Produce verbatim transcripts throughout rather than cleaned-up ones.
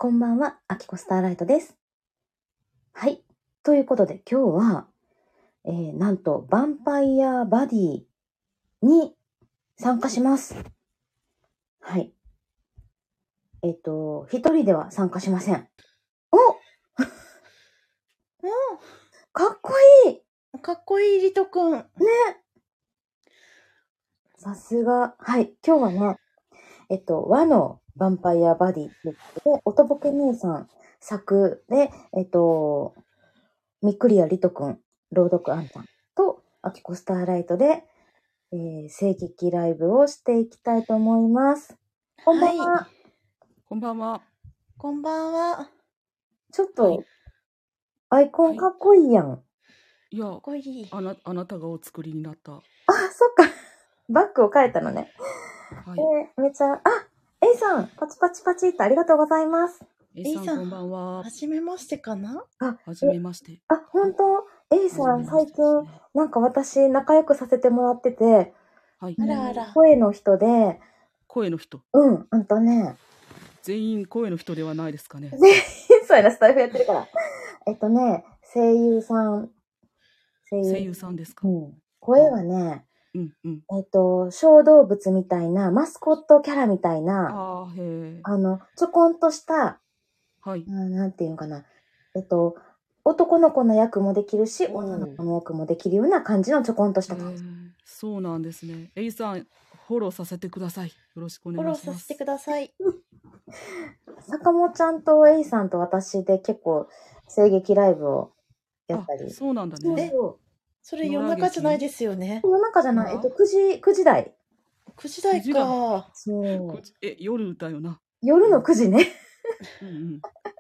こんばんは、アキコスターライトです。はい。ということで、今日は、えー、なんと、ヴァンパイアバディに参加します。はい。えっと、一人では参加しません。おうん、 かっこいいかっこいいリトくん。 ね。さすが。はい。今日はね、えっと、和のヴァンパイアバディということで、おとぼけ姉さん作で、えっと、みっくりやりとくん、朗読あんちゃんと、アキコスターライトで、えー、声劇ライブをしていきたいと思います。こんばんは。 はい。 こんばんは。 こんばんは。 ちょっと、 はい。 アイコンかっこいいやん。 いや、 かっこいい。 あな、あなたがお作りになった。 あ、そっか。バッグを変えたのね。 はい。 えー、めちゃ、あ、A さん、パチパチパチっとありがとうございます。 A さ A さんん、こんばんはは。じめましてかな？ あ、 はじめまして。 あ、ほんと ?A さん、 はじめまし最近、 てですね。 なんか私、仲良くさせてもらってて、 はい。 あらあら。 声の人で、 声の人。 うん、うんとね、 全員声の人ではないですかね。 全員そうやな、スタイフやってるから。えっとね、声優さん、声優声優さんですか。 うん、声はね、 うんうん。 えっと、小動物みたいな、マスコットキャラみたいな、 ああ、へえ。 あの、ちょこんとした、 はい。 うん、なんていうのかな。えっと、男の子の役もできるし、女の子の役もできるような感じのちょこんとした感じ。 そうなんですね。A さん、フォローさせてください。よろしくおフォ願いします。 ローさせてください。 坂本ちゃんと A さんと私で結構声劇ライブをやったり。 そうなんだそうね。 そう。 それ夜中じゃないですよね。 夜中じゃない。えっと、くじ、くじ台。 くじ台か。 そう。 え、夜だよな。 夜のくじね。 うんうん。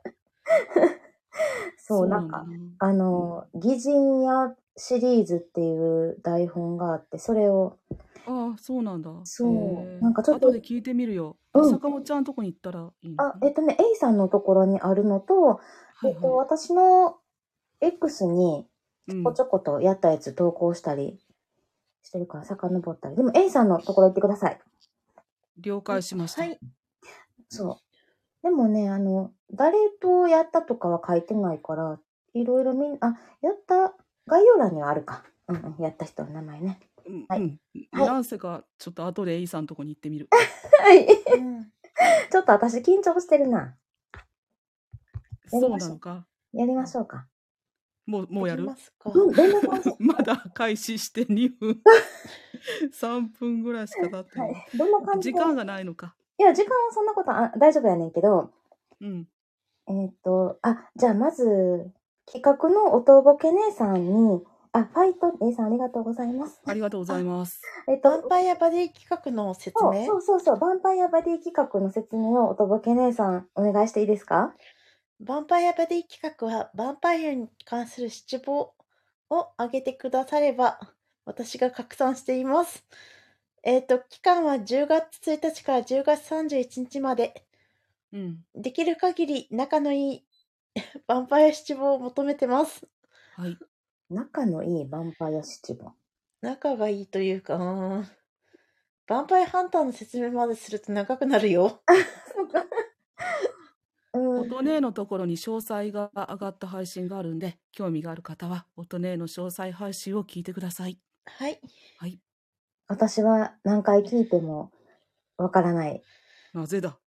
そう、なんか、あの、擬人屋シリーズっていう台本があって、それを。 ああ、そうなんだ。 そう。なんかちょっと。 後で聞いてみるよ。あ、 うん、 坂本ちゃんとこに行ったらいいのかなあ、えっとね、A さんのところにあるのと、 はいはい、 えっと、私の X にちょこちょことやったやつ投稿したりしてるから遡ったり。でも A さんのところ行ってください。 了解しました。 はい。 そう。でもね、あの、誰とやったとかは書いてないから、いろいろみんな、あ、やった、概要欄にはあるか。うんうん、やった人の名前ね。 うん、 はい。 うん、はい、なんせか、ちょっと後で A さんのとこに行ってみる。 はい。 うん、 ちょっと私緊張してるな。 そうなのか。 やりましょうか。 もう、もうやる？ うん、どんな感じ？ まだ開始してにふん。さんぷんぐらいしか経ってない。はい、 どんな感じ？ 時間がないのか。 いや、時間はそんなことあ大丈夫やねんけど。 うん。 えっと、あ、じゃあまず、企画のおとぼけ姉さんに、あ、ファイト A さんありがとうございます。 ありがとうございます。 えっと、ヴァンパイアバディ企画の説明？ そうそうそう、ヴァンパイアバディ企画の説明をおとぼけ姉さんお願いしていいですか？ ヴァンパイアバディ企画は、ヴァンパイアに関する七望を挙げてくだされば、私が拡散しています。えっと、期間はじゅうがつついたちからじゅうがつさんじゅういちにちまで。 うん。 できる限り仲のいいヴァンパイア七望を求めてます。 はい。 仲のいいヴァンパイア七望。 仲がいいというか、うーん。ヴァンパイアハンターの説明まですると長くなるよ。 そうか。 音ねのところに詳細が上がった配信があるんで、興味がある方は音ねの詳細配信を聞いてください。 はい。 はい。 私は何回聞いてもわからない。 なぜだ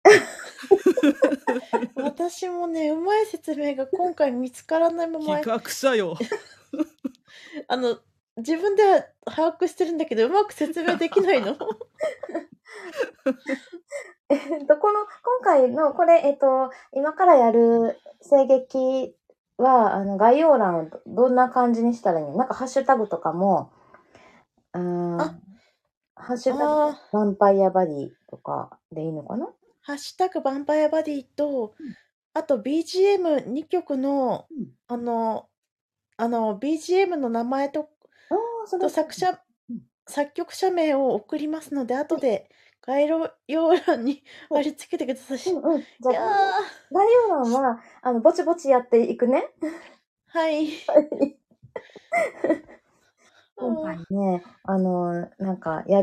私もね、うまい説明が今回見つからないまま。 企画者よ。 あの、自分では把握してるんだけど、うまく説明できないの。 えっと、この、今回の、これ、えっと、今からやる声劇は、あの、概要欄をどんな感じにしたらいいの？なんか、ハッシュタグとかも、ああハッシュタグ、ヴァンパイアバディとかでいいのかな？ ハッシュタグヴァンパイアバディと、うん、あと ビージーエムに 曲の、うん、あの、あの、ビージーエム の名前と、と作者、うん、作曲者名を送りますので、後で概要欄に貼り付けてください。 うんうん。じゃあ、概要欄は、あの、ぼちぼちやっていくね。 はい。 今回ね、あの、なんか、やり、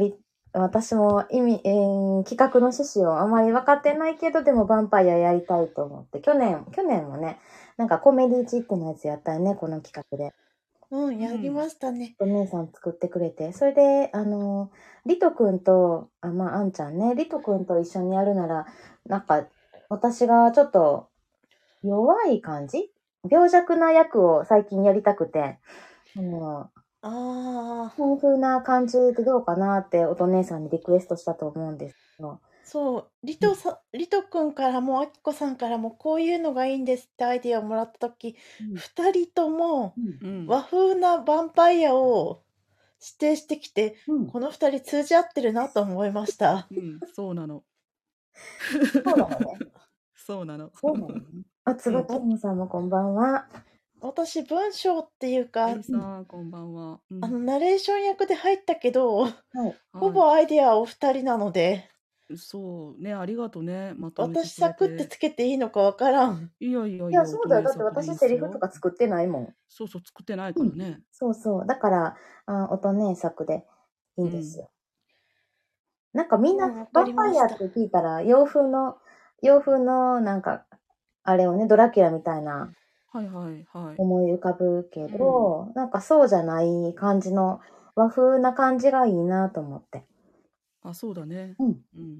私も意味、えー、企画の趣旨をあまり分かってないけど、でもヴァンパイアやりたいと思って、去年、去年もね、なんかコメディチックなやつやったよね、この企画で。 うん、やりましたね。 お姉さん作ってくれて。それで、あの、リトくんと、あ、まあ、あんちゃんね、リトくんと一緒にやるなら、なんか、私がちょっと弱い感じ病弱な役を最近やりたくて、あの、 ああ。 こういう風な感じでどうかなっておと姉さんにリクエストしたと思うんですけど。 そう、リトさ、リトくんからも、あきこさんからも、こういうのがいいんですってアイディアをもらったとき、二、うん、人とも和風なヴァンパイアを指定してきて、うん、この二人通じ合ってるなと思いました。 うん、そうなの。 そうなのね。 そうなの。 そうなのね。あ、つばきもさんもこんばんは。 私、文章っていうか、 はいさん、こんばんは。 うん、あの、ナレーション役で入ったけど、はい、ほぼアイデアはお二人なので。 そうね、ありがとうね。まとめてくれて。 私、サクってつけていいのかわからん。 いやいやいや。 いや、そうだよ。だって私、セリフとか作ってないもん。 そうそう、作ってないからね。うん、 そうそう。だから、あ、音ね、作でいいんですよ。うん、なんかみんな、ヴァンパイアって聞いたら、洋風の、洋風の、なんか、あれをね、ドラキュラみたいな、 はいはいはい。 思い浮かぶけど、うん、なんかそうじゃない感じの、和風な感じがいいなと思って。 あ、そうだね。 うん。うん、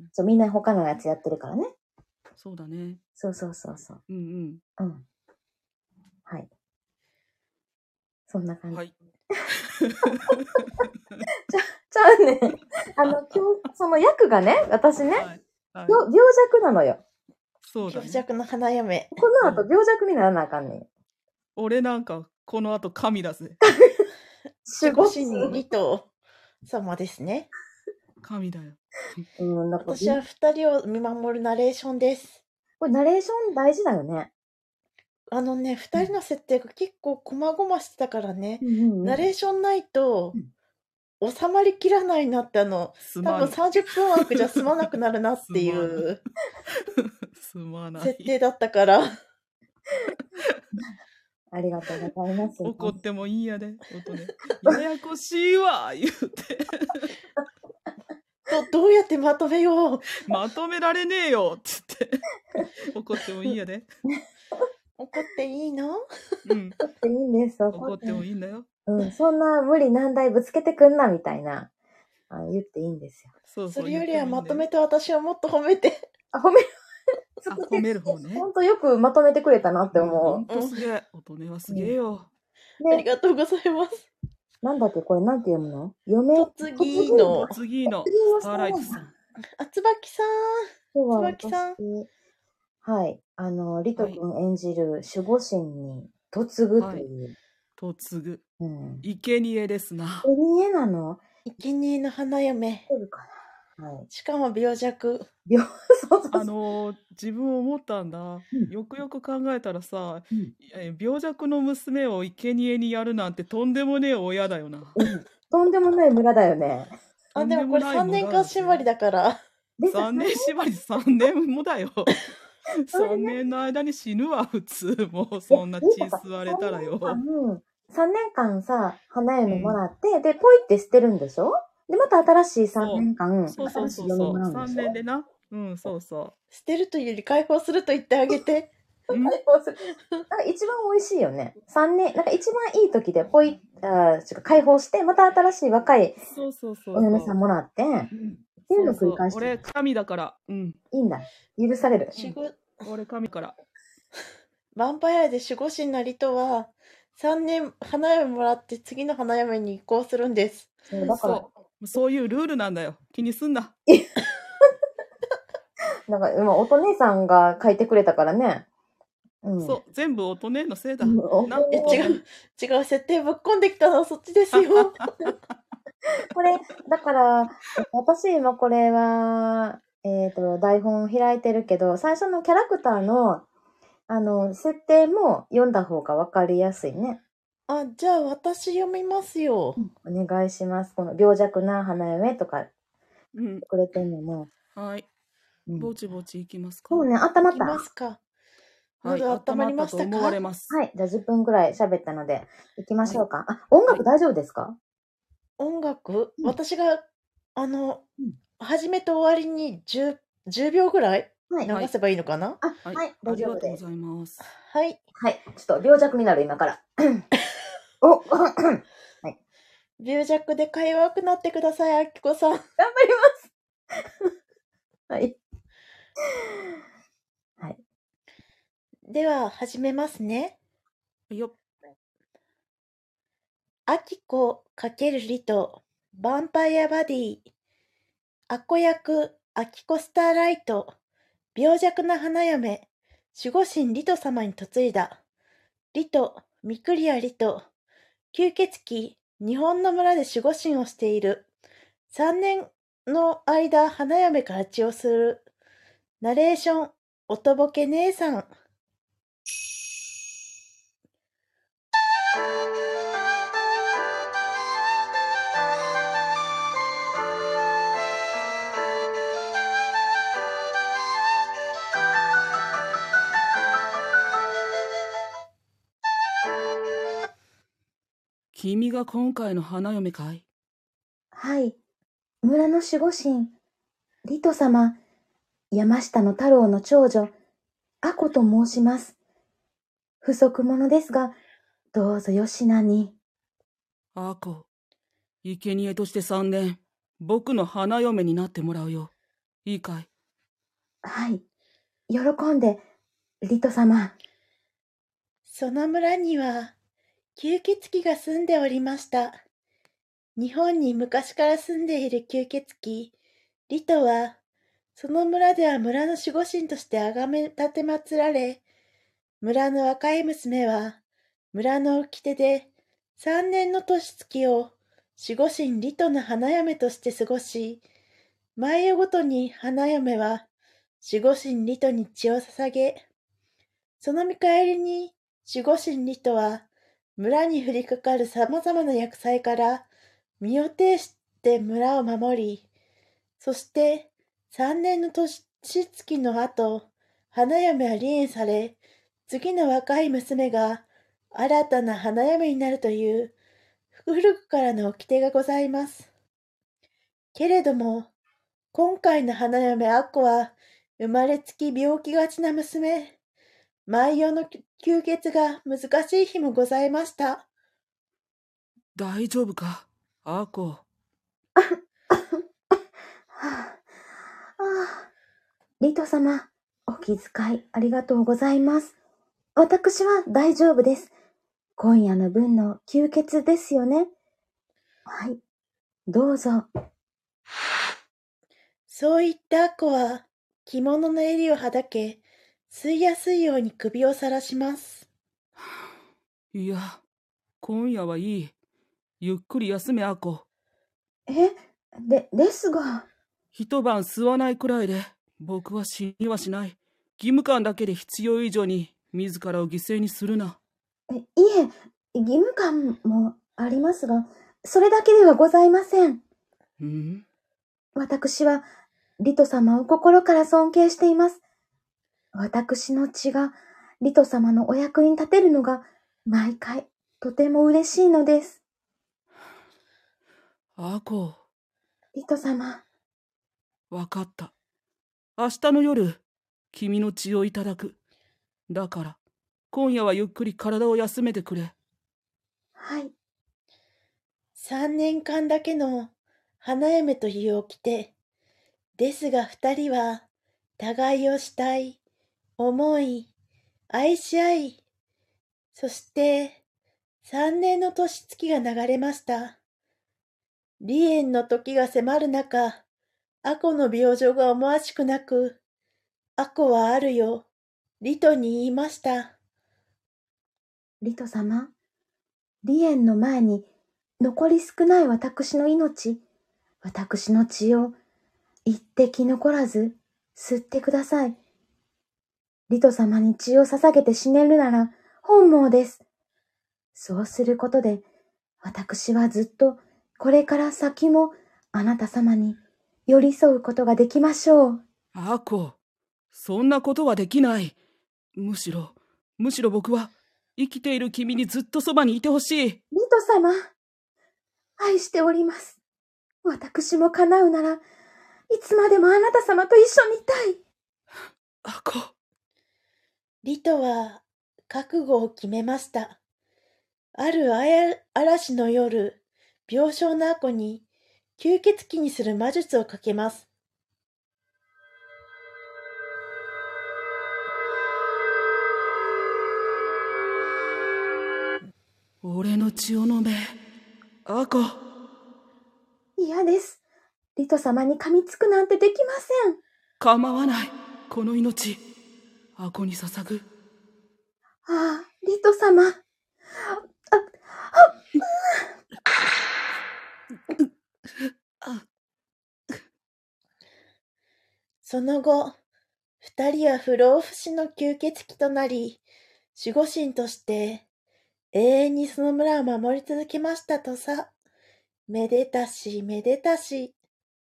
そう、みんな他のやつやってるからね。 そうだね。 そうそうそうそう。 うんうん。 うん。はい。そんな感じ。はい。ちゃ、ちゃうね。あの、今日、その役がね、私ね、はいはい、病弱なのよ。 そうだね。病弱の花嫁。 この後、病弱にならなあかんねん。 俺なんか、この後、神だぜ。 守護神リト様ですね。 神だよ。 うん、なんか私は二人を見守るナレーションです。 これナレーション大事だよね。 あのね、二人の設定が結構こまごましてたからね、うんうんうん、ナレーションないと収まりきらないなって、あの、多分さんじゅっぷん枠じゃ済まなくなるなっていう設定だったから。 ありがとうございます。 怒ってもいいやで、音ね。ややこしいわ言うてど。どうやってまとめよう。 まとめられねえよって言って。怒ってもいいやで。 怒っていいの？ うん。怒っていいんです。 怒ってもいいんだよ。 うん、そんな無理難題ぶつけてくんなみたいな、あ言っていいんですよ。 そうそう。それよりはまとめて私をもっと褒めて。 あ、褒める。 あ、褒める方ね。 ほんとよくまとめてくれたなって思う。 ほんとすげえ。音音はすげえよ、 うんね。ありがとうございます。 なんだっけこれなんて読むの？嫁とつぎの。 とつぎの。スターライトさん。 あ、つばきさん。つばきさん。 はい。あの、リト君演じる守護神に嫁ぐという。はい、 嫁ぐ。うん。生贄ですな。 生贄なの？ 生贄の花嫁。はい、しかも病弱。 病あのー、自分思ったんだ、うん、よくよく考えたらさ、うん、病弱の娘を生贄にやるなんてとんでもねえ親だよな、 うん、とんでもない村だよね。 あ、でもこれさんねんかん縛りだからさんねん縛りさんねんもだよさんねんの間に死ぬわ普通。もうそんな血吸われたらよ。 さんねんかんさ花嫁もらって、うん、でポイって捨てるんでしょ。で、また新しいさんねんかん、 そうそうそうそう、さんねんでな。うん、そうそう。 捨てるというより解放すると言ってあげて。 解放する。なんか一番美味しいよね。さんねん、なんか一番いい時でポイ、あちょっと解放して、また新しい若いお嫁さんもらって、うん、っていうのを繰り返して。 俺、神だから。うん。 いいんだ。許される。 うん、俺、神から。 ヴァンパイアで守護神なりとは、さんねん花嫁もらって次の花嫁に移行するんです。 そう、だから。 そういうルールなんだよ。気にすんな。 なんか今、音姉さんが書いてくれたからね。 うん、そう、全部音姉のせいだ。 うん、なえ違う、違う、設定ぶっこんできたのはそっちですよ。 これ、だから、私今これは、えっと、台本開いてるけど、最初のキャラクターの、あの、設定も読んだ方がわかりやすいね。 あ、じゃあ私読みますよ。 うん、お願いします。この病弱な花嫁とか、うん、くれてんのも。 はい。うん、ぼちぼちいきますか。 そうね、温まった。 いきますか。はい、温まりましたか。 思われます。 はい、じゃあじゅっぷんぐらい喋ったので、行きましょうか。はい、あ、音楽大丈夫ですか？ 音楽、うん、私があの、うん、始めと終わりに 10, じゅうびょうぐらい流せばいいのかな？ あ、はい、はい、大丈夫です。 ありがとうございます。 はい。 はい。ちょっと病弱になる、今から。おはい。 病弱でか弱くなってください、あきこさん。頑張ります。はい。はい。 では、始めますね。 よっ。 あきこ×リト、ヴァンパイアバディ。アコ役、アキコスターライト。病弱な花嫁、守護神リト様に嫁いだ。リト、ミクリアリト。吸血鬼、日本の村で守護神をしている。三年の間、花嫁から血をする。ナレーション、おとぼけ姉さん。 君が今回の花嫁かい？ はい。村の守護神、リト様、山下の太郎の長女、アコと申します。不足者ですが、どうぞよしなに。 アコ、生贄として三年、僕の花嫁になってもらうよ。いいかい？ はい。喜んで、リト様。 その村には、吸血鬼が住んでおりました。日本に昔から住んでいる吸血鬼、リトは、その村では村の守護神として崇め立て祀られ、村の若い娘は、村の掟で三年の年月を守護神リトの花嫁として過ごし、毎夜ごとに花嫁は守護神リトに血を捧げ、その見返りに守護神リトは村に降りかかる様々な厄災から身を挺して村を守り、そして三年の年月の後、花嫁は離縁され、次の若い娘が新たな花嫁になるという古くからの掟がございます。けれども、今回の花嫁アッコは生まれつき病気がちな娘。毎夜の吸血が難しい日もございました。 大丈夫か、アコ。 あ、あ、リト様、お気遣いありがとうございます。私は大丈夫です。今夜の分の吸血ですよね。はい、どうぞ。 そう言ったアッコは着物の襟をはだけ、吸いやすいように首をさらします。 いや、今夜はいい。ゆっくり休め、アコ。 え、で、ですが。 一晩吸わないくらいで、僕は死にはしない。義務感だけで必要以上に自らを犠牲にするな。 え、いえ、義務感もありますが、それだけではございません。 うん？ 私は、リト様を心から尊敬しています。私の血が、リト様のお役に立てるのが、毎回、とても嬉しいのです。 アコ。 リト様。 わかった。明日の夜、君の血をいただく。だから、今夜はゆっくり体を休めてくれ。 はい。 三年間だけの花嫁という掟。ですが二人は、互いを慕い、思い、愛し合い、そして、三年の年月が流れました。離縁の時が迫る中、アコの病状が思わしくなく、アコはあるよ、リトに言いました。 リト様、離縁の前に、残り少ない私の命、私の血を、一滴残らず、吸ってください。リト様に血を捧げて死ねるなら、本望です。そうすることで、私はずっと、これから先も、あなた様に寄り添うことができましょう。 アコ、そんなことはできない。むしろ、むしろ僕は、生きている君にずっとそばにいてほしい。 リト様、愛しております。 私も叶うなら、いつまでもあなた様と一緒にいたい。 アコ。 リトは覚悟を決めました。あるあや嵐の夜、病床のアコに吸血鬼にする魔術をかけます。 俺の血を飲め、アコ。 嫌です。リト様に噛みつくなんてできません。 構わない。この命、アコに捧ぐ。 ああ、リト様。あ、 あ、 その後、二人は不老不死の吸血鬼となり、守護神として永遠にその村を守り続けましたとさ。めでたしめでたし。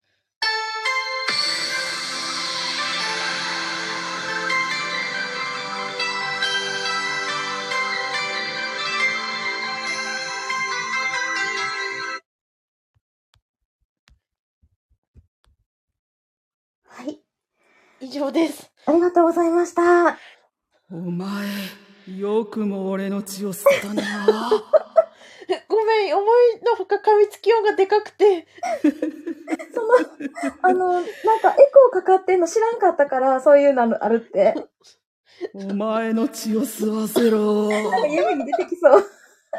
はい。 以上です。 ありがとうございました。 お前、よくも俺の血を吸ったな。 ごめん、思いのほか噛みつき音がでかくて。 その、あの、なんかエコーかかってんの知らんかったから、そういうのあるって。 お前の血を吸わせろ。 なんか夢に出てきそう。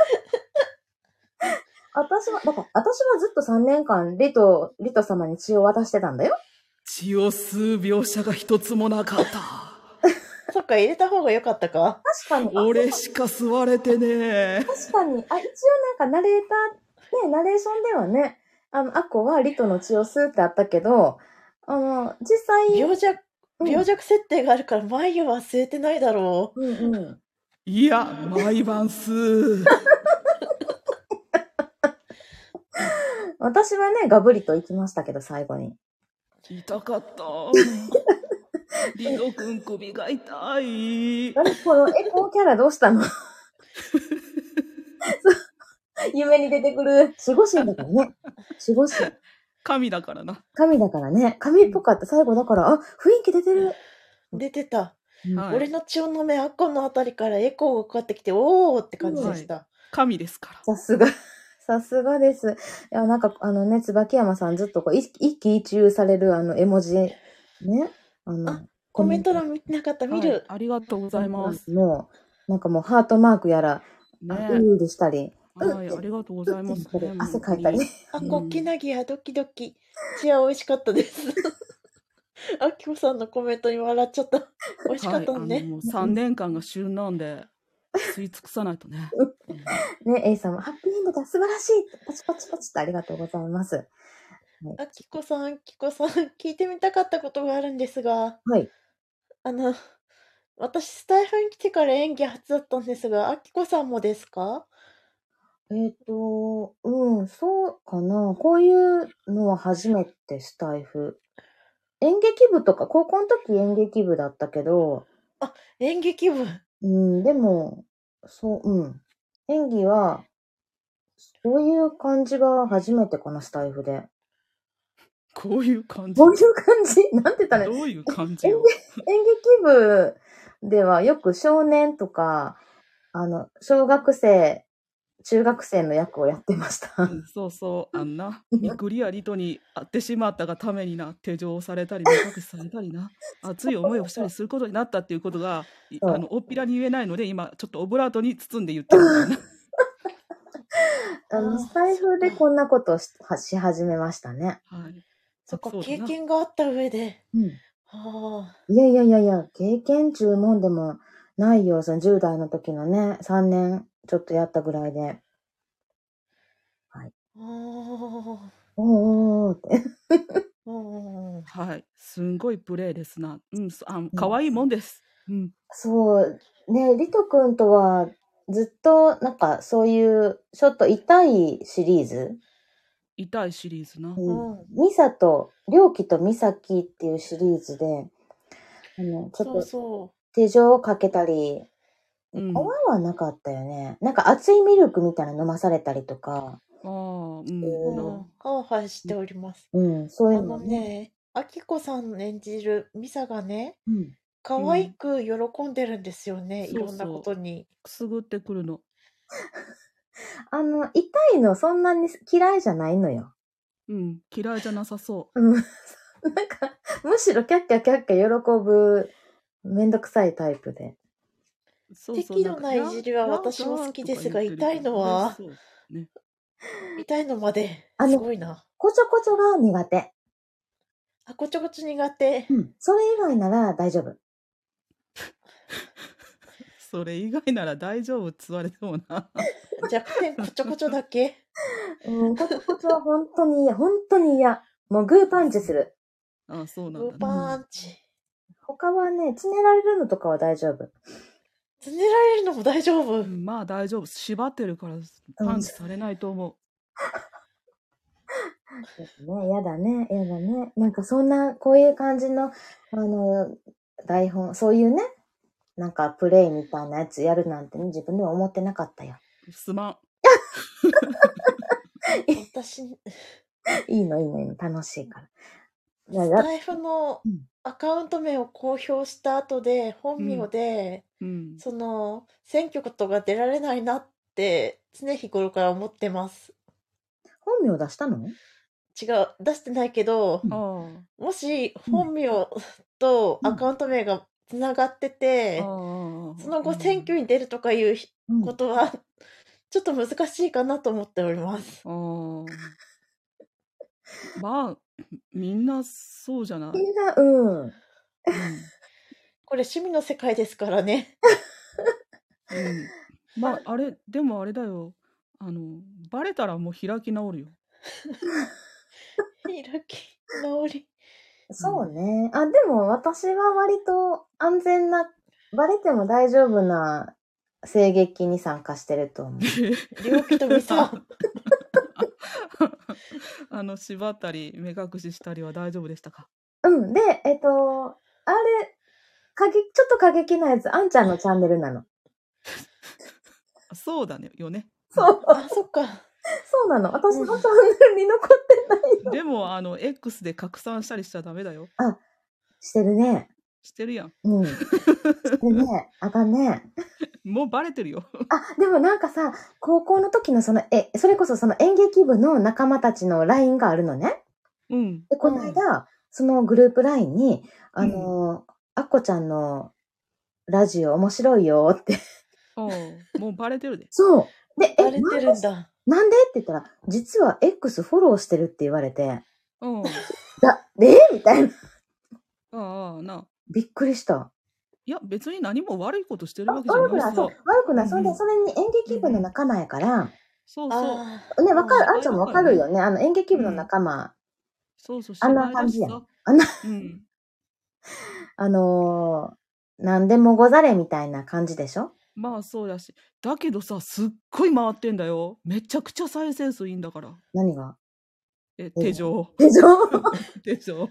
私は、だから、私はずっとさんねんかん、リト、リト様に血を渡してたんだよ。 血を吸う描写が一つもなかった。 そっか、入れた方が良かったか。 確かに。 俺しか吸われてね。 確かに。あ、一応なんかナレーター、ね、ナレーションではね、あの、アコはリトの血を吸うってあったけど、あの、実際。 病弱、病弱設定があるから、眉は吸えてないだろう。うんうん。 いや、毎晩吸う。 私はね、ガブリと行きましたけど、最後に。 痛かった。リト君首が痛い。 何このエコーキャラどうしたの？夢に出てくる守護神だからね。守護神。 神だからな。 神だからね。神っぽかった。最後だから、あ、雰囲気出てる。 出てた。 はい、 俺の血を飲め、アコのあたりからエコーがかかってきて、おーって感じでした。はい、 神ですから。 さすが。さすがです。いや、なんか、あのね、椿山さんずっとこう、一喜一憂されるあの、絵文字、ね。あの、 あコメント欄見てなかった、見る、 はい。ありがとうございます。 もう、なんかもうハートマークやら、ね、うーでしたり。 はい、ありがとうございます、ね。 汗かいたり。 あ、こっけなぎやドキドキ。血は美味しかったです。あきこさんのコメントに笑っちゃった。美味しかったね。はい、 もうさんねんかんが旬なんで、吸い尽くさないとね。 ね、A さんもハッピーエンドだ、素晴らしい。パチパチパチとありがとうございます。はい、 あきこさん、あきこさん、聞いてみたかったことがあるんですが、 はい。 あの、私、スタイフに来てから演技初だったんですが、あきこさんもですか？ えっと、うん、そうかな。こういうのは初めてスタイフ。演劇部とか、高校の時演劇部だったけど。 あ、演劇部。 うん、でも、そう、うん。演技は、そういう感じが初めてかな、スタイフで。 こういう感じ。 こういう感じなんて言ったら、 どういう感じよ。 演劇部ではよく少年とか、あの、小学生、中学生の役をやってました。 うん、そうそう、あんな、ミクリやリトに会ってしまったがためにな、手錠されたり、目隠しされたりな、熱い思いをしたりすることになったっていうことが、あの、おっぴらに言えないので、今、ちょっとオブラートに包んで言ってるんだよな。 あの、スタイフでこんなことを し, し始めましたね。 はい。 そっか、経験があった上で。 うん。 はあ。 いやいやいやいや、経験中もんでもないよ。そのじゅう代の時のね、さんねんちょっとやったぐらいで。はい。 ああ。 おーって。 はい。すんごいプレイですな。うん、あ、可愛いもんです。うん。 そう。ね、リト君とはずっとなんかそういうちょっと痛いシリーズ痛いシリーズな。 うん。ミサと、りょうきとみさきっていうシリーズで、あの、ちょっと手錠をかけたり、怖はなかったよね。なんか熱いミルクみたいなの飲まされたりとか。 ああ、うん。 うんうん、はわはわしております。 うん、そういあうののね、あきこさん演じるミサがね、 うん。 可愛く喜んでるんですよね、 うんいろんなことに。 くすぐってくるの。 あの、痛いのそんなに嫌いじゃないのよ。 うん、嫌いじゃなさそうん。なんか、むしろキャッキャキャッキャ喜ぶ、めんどくさいタイプで。 う。そうそう、 適度ないじりはや私も好きですが、 やだとか言ってる痛いの嬉はし、そうね。 痛いのまで、 あのすごいな。 こちょこちょが苦手。 あ、こちょこちょ苦手。 うん。それ以外なら大丈夫。 それ以外なら大丈夫っつわれてもな。 弱点こちょこちょだけ。 うん、こちょこちょは本当に嫌、本当に嫌。もうグーパンチする。 ああ、そうなんグーだね。 パンチ。 他はね、つねられるのとかは大丈夫。 つねられるのも大丈夫。 うんまあ大丈夫。縛ってるからパンチされないと思う。 ね、やだね、やだね。なんかそんな、こういう感じの、あの、台本、そういうね、なんかプレイみたいなやつやるなんてね、自分では思ってなかったよ。 すまん。 私、 いいの、いいの、いいの、楽しいから。 スタイフのうんアカウント名を公表した後で、本名で、 うん。 その、選挙とか出られないなって、常日頃から思ってます。 本名出したの？ 違う、出してないけど、 あもし本名とアカウント名がつながってあ。 て、 ああ。 その後選挙に出るとかいううんことは、ちょっと難しいかなと思っております。 ああ。まあ、みんなそうじゃない。 みんな、うん。 うん。 これ趣味の世界ですからね。 うん。まあ、あれ、でもあれだよ。あの、バレたらもう開き直るよ。 開き直り。 そうね。あ、でも私は割と安全な、バレても大丈夫な声劇に参加してると思う。 両気とミサ。 あの、縛ったり、目隠ししたりは大丈夫でしたか？ うん。で、えっと、あれ、過激、ちょっと過激なやつ、あんちゃんのチャンネルなの。 そうだね、よね。 そう。 あ、そっか。 そうなの。私のチャンネルに残ってないの。 でも、あの、X で拡散したりしちゃダメだよ。 してるね。 してるやん。 うん。してるね。あかんね。 もうバレてるよ。 あ、でもなんかさ、高校の時のその、え、それこそその演劇部の仲間たちの ライン があるのね。 うん。 で、この間、そのグループ ライン に、あの、あっこちゃんのラジオ面白いよって。 ああ、もうバレてるで。 そう。で、え、 バレてるんだ。 なんでって言ったら、実は X フォローしてるって言われて、 うん。 だ、えみたいな。 ああ、な。 びっくりした。 いや、別に何も悪いことしてるわけじゃ悪くない、 ないそう、悪くない。それで、 うんうんそれに演劇部の仲間やから、 そうそう。 あね、わかる、 うんあんちゃんもわかるよね。あの、演劇部の仲間、 そうそう、 あんな芝居だし感じやんさ。 あんな、 うん。 あのー、なんでもござれみたいな感じでしょ？ まあそうやし。だけどさ、すっごい回ってんだよ。めちゃくちゃ再生数いいんだから。 何が？ え、手錠。 でしょ？ 手錠。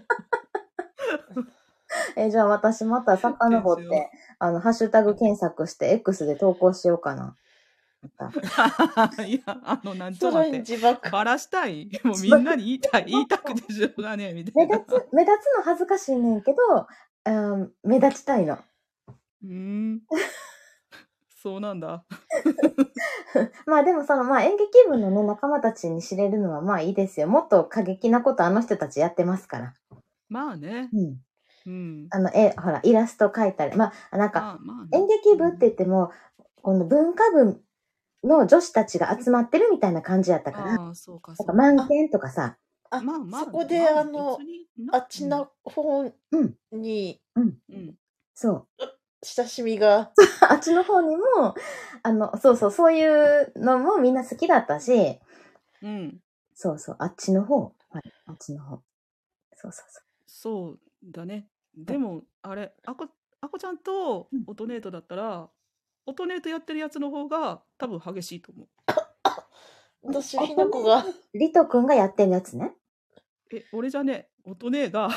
え、じゃあ私また遡っ手錠て、あの、ハッシュタグ検索して X で投稿しようかな。また。 いや、あの、なんあ、 ちょさらに待って。 自爆。 バラしたいもうみんなに言いたい。言いたくてしょうがねえ、みたいな。 目立つ、目立つの恥ずかしいねんけど、うん、目立ちたいの。 うーん。そうなんだ。 まあでもその、まあ演劇部のね、仲間たちに知れるのはまあいいですよ。もっと過激なことあの人たちやってますから。 まあね。 うん。 うん。 あの、え、ほら、イラスト描いたり。まあ、なんか、 まあまあね。 演劇部って言っても、この文化部の女子たちが集まってるみたいな感じやったから、 ああ、そうか、 なんかそうか。 満点とかさ、 あ、 まあまあ、 そこで、 まあの、 別になあっちの方うん、 にうん、 うん。 そう。 親しみが。 あっちの方にも、あの、そうそう、そういうのもみんな好きだったし、 うん。 そうそう、あっちの方。はい、あっちの方。そうそうそそうだね。でも、あれ、あこ、あこちゃんとうんオトネートだったら、オトネートやってるやつの方が多分激しいと思う。 私、ひなこが。 う。リト君がやってるやつね。 え、俺じゃねえ、オトネーが、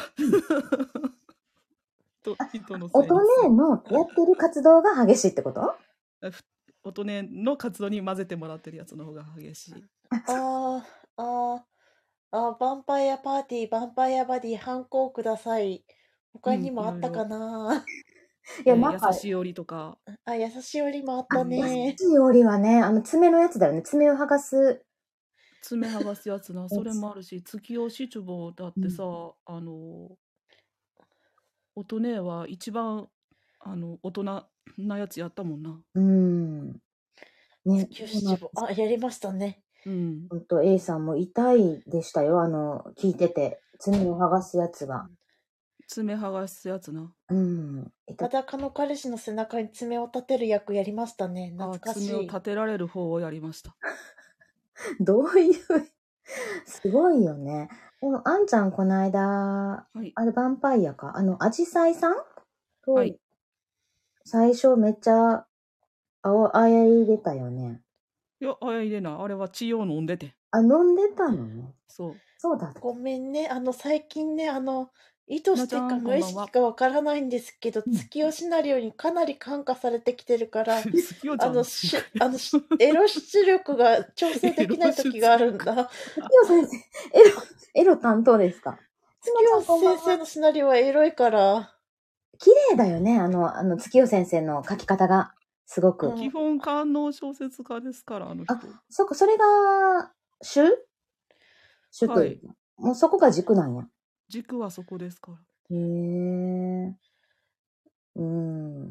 と人のせいにオトネのやってる活動が激しいってこと？ オトネの活動に混ぜてもらってるやつの方が激しい。 あー、あー、あー、ヴァンパイアパーティー、ヴァンパイアバディ、ハンコください。他にうん、 もあったかいろいろ。 な。 いや、 えーなんか、 優しい折とか。 あ、優しい折もあっあ、 た優ね。 しいよりはね、あの、爪のやつだよね。爪を剥がす爪剥がすやつな、 やそれつ。 もあるし、月吉チュボだっうん。 てさ、あの、音ねは一番、あの、大人なやつやったもんな。 うん。ね、 月そうなん吉部、あ、やりましたね。 うん。 ほんと、A さんも痛いでしたよ。あの、聞いてて。爪を剥がすやつが。 爪剥がすやつな。 うん。痛裸の彼氏の背中に爪を立てる役やりましたね。懐あ、 かしい。 爪を立てられる方をやりました。 どういう、すごいよね。でも、あんちゃん、この間、 はい。 あれ、ヴァンパイアか。あの、アジサイさんと、 はい。 最初めっちゃ、あお、あやいでたよね。 いや、あやいでな。あれは血を飲んでて。 あ、飲んでたのね。 そそうだった。 ごめんね。あの、最近ね、あの、意図う。なしてかちゃん、こ無意識んばんは。 かわからないんですけど、 うん。 月吉シナリオにかなり感化されてきてるから、 月夜ちあの、 ゃんしし、あの、しエロ出力が調整できない時があるんだ。 月夜先生、エロ、エロ担当ですか？ 月ひまちゃん、 吉こんばんは。 先生のシナリオはエロいから、 綺麗だよね。あの、あの、月夜先生の書き方が、すごうく。 基ん。 本官能小説家ですから、あのあ、 人。 そこ、それが、主主とはい。 いうか。もうそこが軸なんや。 軸はそこですから。 へえ。うん。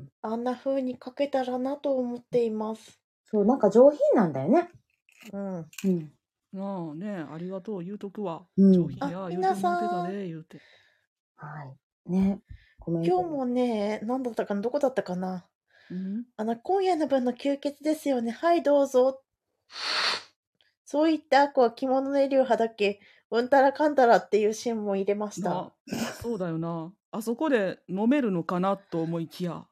あんな風に書けたらなと思っています。 そう、なんか上品なんだよね。 うん。 うん。 なあね、ありがとう、言うとくわ。 うん。 あ、 上品や、言うて皆もうてたさん、 で、言うて。 はい。ね。コメントも。 今日もね、何だったかな、どこだったかな。 うん。 あの、今夜の分の吸血ですよね。はい、どうぞ。そう言ってアコは着物の襟をはだけ、うんたらかんたらっていうシーンも入れました。 な、そうだよな。あそこで飲めるのかなと思いきや、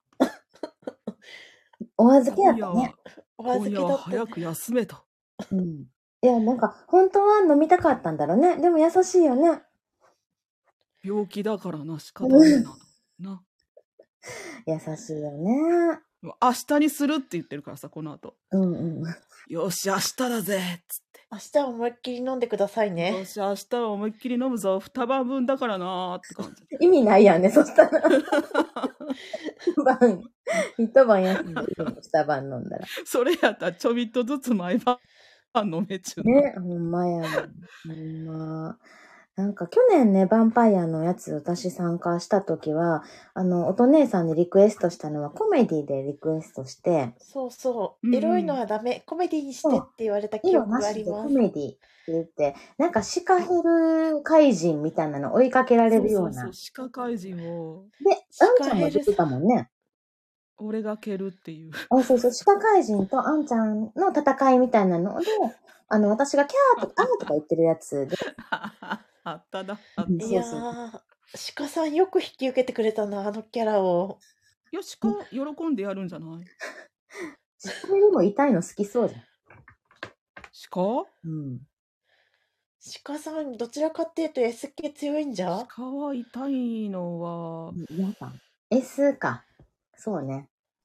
お預けやったね。 今夜は、 お今夜は預けだったね。 早く休めと。 うん。いや、なんか、本当は飲みたかったんだろうね。でも優しいよね。 病気だからな、仕方ねえな。な。 優しいよね。 明日にするって言ってるからさ、この後。 うんうん。 よし、明日だぜっつって。 明日は思いっきり飲んでくださいよね。 し、明日は思いっきり飲むぞ。二晩分だからなーって感じ。 意味ないやんね、そしたら。一晩、一晩休んでいいの、二晩飲んだら。 それやったらちょびっとずつ毎晩飲めちゅうの。 ね、ほんまやね。ほんま。なんか去年ね、ヴァンパイアのやつ私参加した時は、あの、おと姉さんにリクエストしたのはコメディでリクエストして、 そうそう。 うんうんエロいのはダメ。コメディにしてそうって言われた記色憶なしでコがあります。 メディって言って、なんかシカヘル怪人みたいなの追いかけられるような。 そうそうそう、歯科怪人をで、 シあんカヘルちゃんも出てたもんね。 俺が蹴るっていう。 あ、そうそう、シカ怪人とあんちゃんの戦いみたいなので、あの、私がキャーとか、あーとか言ってるやつで。 あったな、あっうんた。 いやそうそう。 ー、鹿さんよく引き受けてくれたな、あのキャラを。 いや、鹿喜んでやるんじゃない？ シカヘルも痛いの好きそうじゃん。 鹿？ うん。 鹿さん、どちらかっていうと エスケー 強いんじゃ？ 鹿は痛いのは、 皆さん。S か。そうね。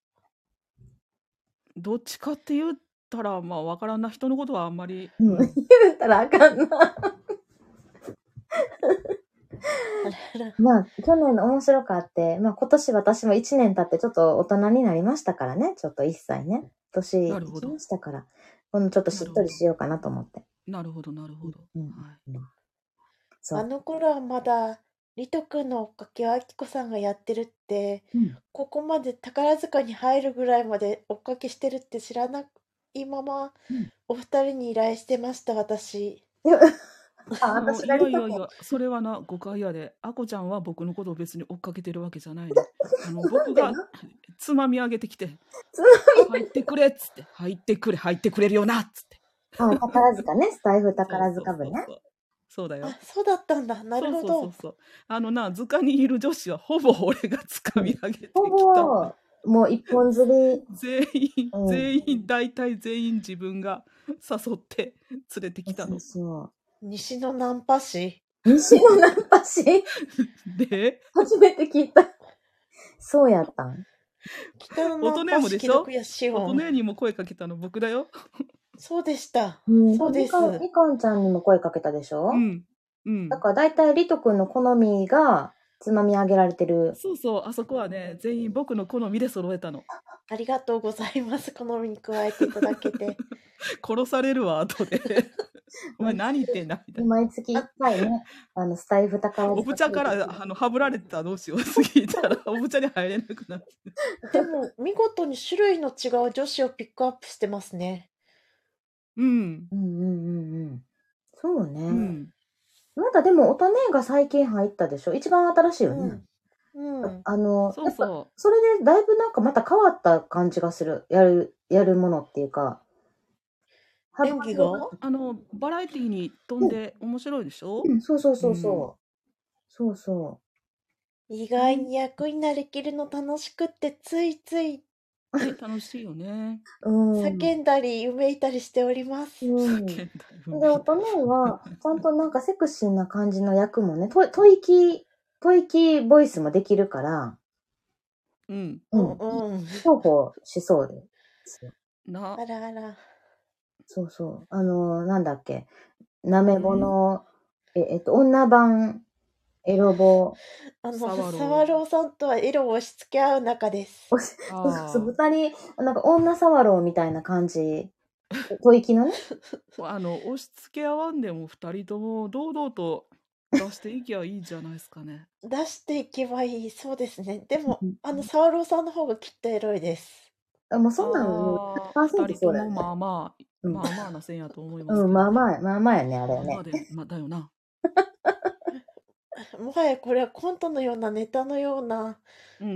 どっちかって言ったら、まあ、わからんな。人のことはあんまり。 うん。言ったらあかんな。 あらら。 まあ、去年面白かって、まあ今年私もいちねん経ってちょっと大人になりましたからね。ちょっといっさいね。年なるほどいきましたから。このちょっとしっとりしようかなと思って。 なるほど、なるほど。 うんはい。 うんそう。 あの頃はまだ、リト君の追っかけをアキコさんがやってるって、 うんここまで宝塚に入るぐらいまで追っかけしてるって知らないまま、 うんお二人に依頼してました、私。 いやあ、 あのい私がリト君。 やいやいや、それはな、誤解やで。あこちゃんは僕のことを別に追っかけてるわけじゃないの。あの僕がつまみ上げてきて、 つま入ってくれっつって、入ってくれ、入ってくれるよなっつって。 あ、宝塚ね。スタイフ宝塚部ね。 そうそうそうそうだよ。 あ、そうだったんだ。なるほそうそうど。 そうそう。あのな、図鑑にいる女子はほぼ俺がつかみ上げてきた。 ほぼ、もう一本釣り。 全員、 うん全員、大体全員自分が誘って連れてきたのそう。そう。 西のナンパ師。 西のナンパ師で、 初めて聞いた。そうやったん？ 北のナン音ねパ師、 もでしょ既読やシオン。 音ねにも声かけたの僕だよ。 そうでした。 うん、 そうです。 みかん、みかんちゃんにも声かけたでしょ？ うん。うんだ。から大体リト君の好みがつまみ上げられてる。 そうそう、あそこはね、全員僕の好みで揃えたの。 ありがとうございます。好みに加えていただけて。 殺されるわ、後で。お前何言ってんだみたいな。 毎月いっかいね、あの、スタイフ宝おぶ茶からあのはぶられてたらどうしようすぎたら、おぶ茶に入れなくなって。 でも、見事に種類の違う女子をピックアップしてますね。 うん。 うんうんうんうん。そうね。 うん。 まだでも、おとねが最近入ったでしょ？一番新しいよね。 うん。うん。 あの、 そうそう。 やっぱそれでだいぶなんかまた変わった感じがする。やる、やるものっていうか。 演技があの、バラエティに飛んで面白いでしょ？ うん、そうそうそうそう。うん、そうそう。 意外に役になりきるの楽しくってついつい、 ね、楽しいよね。 うん、叫んだりうめいたりしております。 うん、叫んだりで、おとねはちゃんとなんかセクシーな感じの役もね、と吐息、吐息ボイスもできるから、 うん。 うん。うん。重宝しそうですよ。 な。 あらあら。 そうそう。あの、なんだっけ。なめぼの、え、えっと、女版、エロボ。 あの、サワローさんとはエロを押し付け合う仲です。 そうそうそう、二人、なんか女サワローみたいな感じ。吐息のね。 あの、押し付け合わんでも二人とも堂々と出していけばいいじゃないですかね。 出していけばいい。そうですね。でも、あの、サワローさんの方がきっとエロいです。 あ、もうそんなの、ひゃくパーセントそうだよね。 二人ともまあまあ、 うん、 まあまあな線やと思いますけど、ね。 うん、まあまあ、まあまあやね、あれね。 まあで、まあだよな。 もはやこれはコントのようなネタのような。 うん。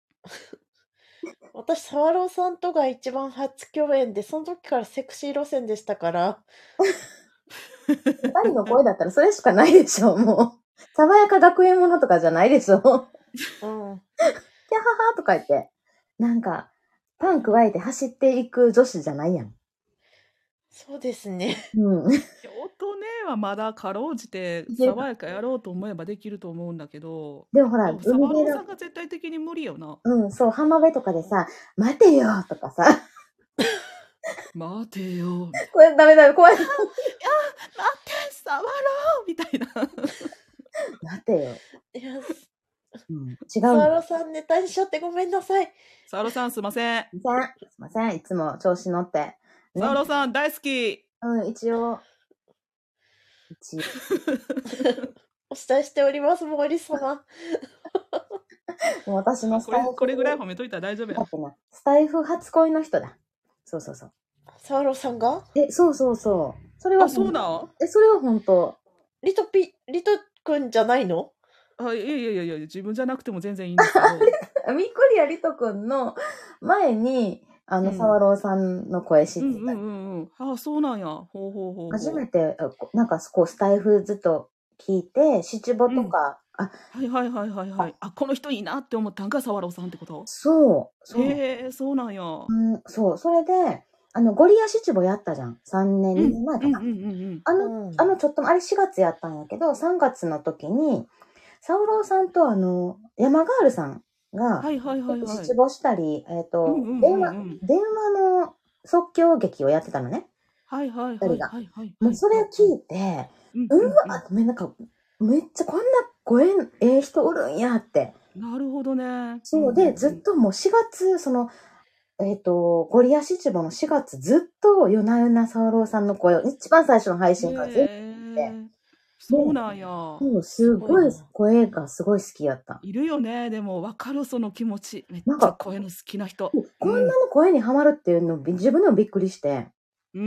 私、サワローさんとが一番初共演で、その時からセクシー路線でしたから。 二人の声だったらそれしかないでしょ、もう。爽やか学園ものとかじゃないでしょ。うん。キャハハとか言って、なんか、パン加えて走っていく女子じゃないやん。 そうですね。 うん。 音ねはまだかろうじて爽やかやろうと思えばできると思うんだけど。 でもほら、 サワローさんが絶対的に無理よな。 うん、そう、浜辺とかでさ、待てよとかさ。 待てよ。 これダメダメ、怖い。いや、 待って、サワローみたいな。 待てよ。 いや、 うん、違う。 サワローさんネタにしちゃってごめんなさい。 サワローさんすいません。 すいません。すいません。いつも調子乗って。ね、 サワローさん大好き。 うん、一応。一応。 お伝えしております、モーリス様。 もう私のスタイフこれ、これぐらい褒めといたら大丈夫や。 スタイフ初恋の人だ。そうそうそう。 サワローさんがえ、そうそうそう。それは、 あ、そうなの？ え、それは本当。 リトピ、リトくんじゃないの？ あ、いやいやいやいや、自分じゃなくても全然いいんですけど。 みくりやりとくんの前に、あの、サワローさんの声知ってた。うんうんうんうん。あ、そうなんや。ほうほうほうほう。 初めて、なんかこう、スタイフずっと聞いて、七五とか、 うん、あ、はいはいはいはいはい。あ、この人いいなって思ったんがサワローさんってこと？ そう。 そうへえ、そうなんや。うん、そう。それで、あの、ゴリア七五やったじゃん。さんねん、にねんまえとか。あの、あの、ちょっと、あれしがつやったんやけど、さんがつの時に、サワローさんとあの、山ガールさんが、 はいはいはいはい。 七五したり、えっと、電話、電話の即興劇をやってたのね。 はいはいはいはいはい。 もうそれを聞いて、うんわ、あ、なんか、めっちゃこんな声、ええ人おるんやって。 なるほどね。 そうで、ずっともうしがつ、その、えっと、ゴリア七五のしがつずっと夜な夜なサワローさんの声を、一番最初の配信からずっと聞いて。 そうなんや。 そう、すごい声がすごい好きやった。 いるよね。でも分かるその気持ち。めっちゃ声の好きな人。 こんなに声にハマるっていうの自分でもびっくりして。 うん。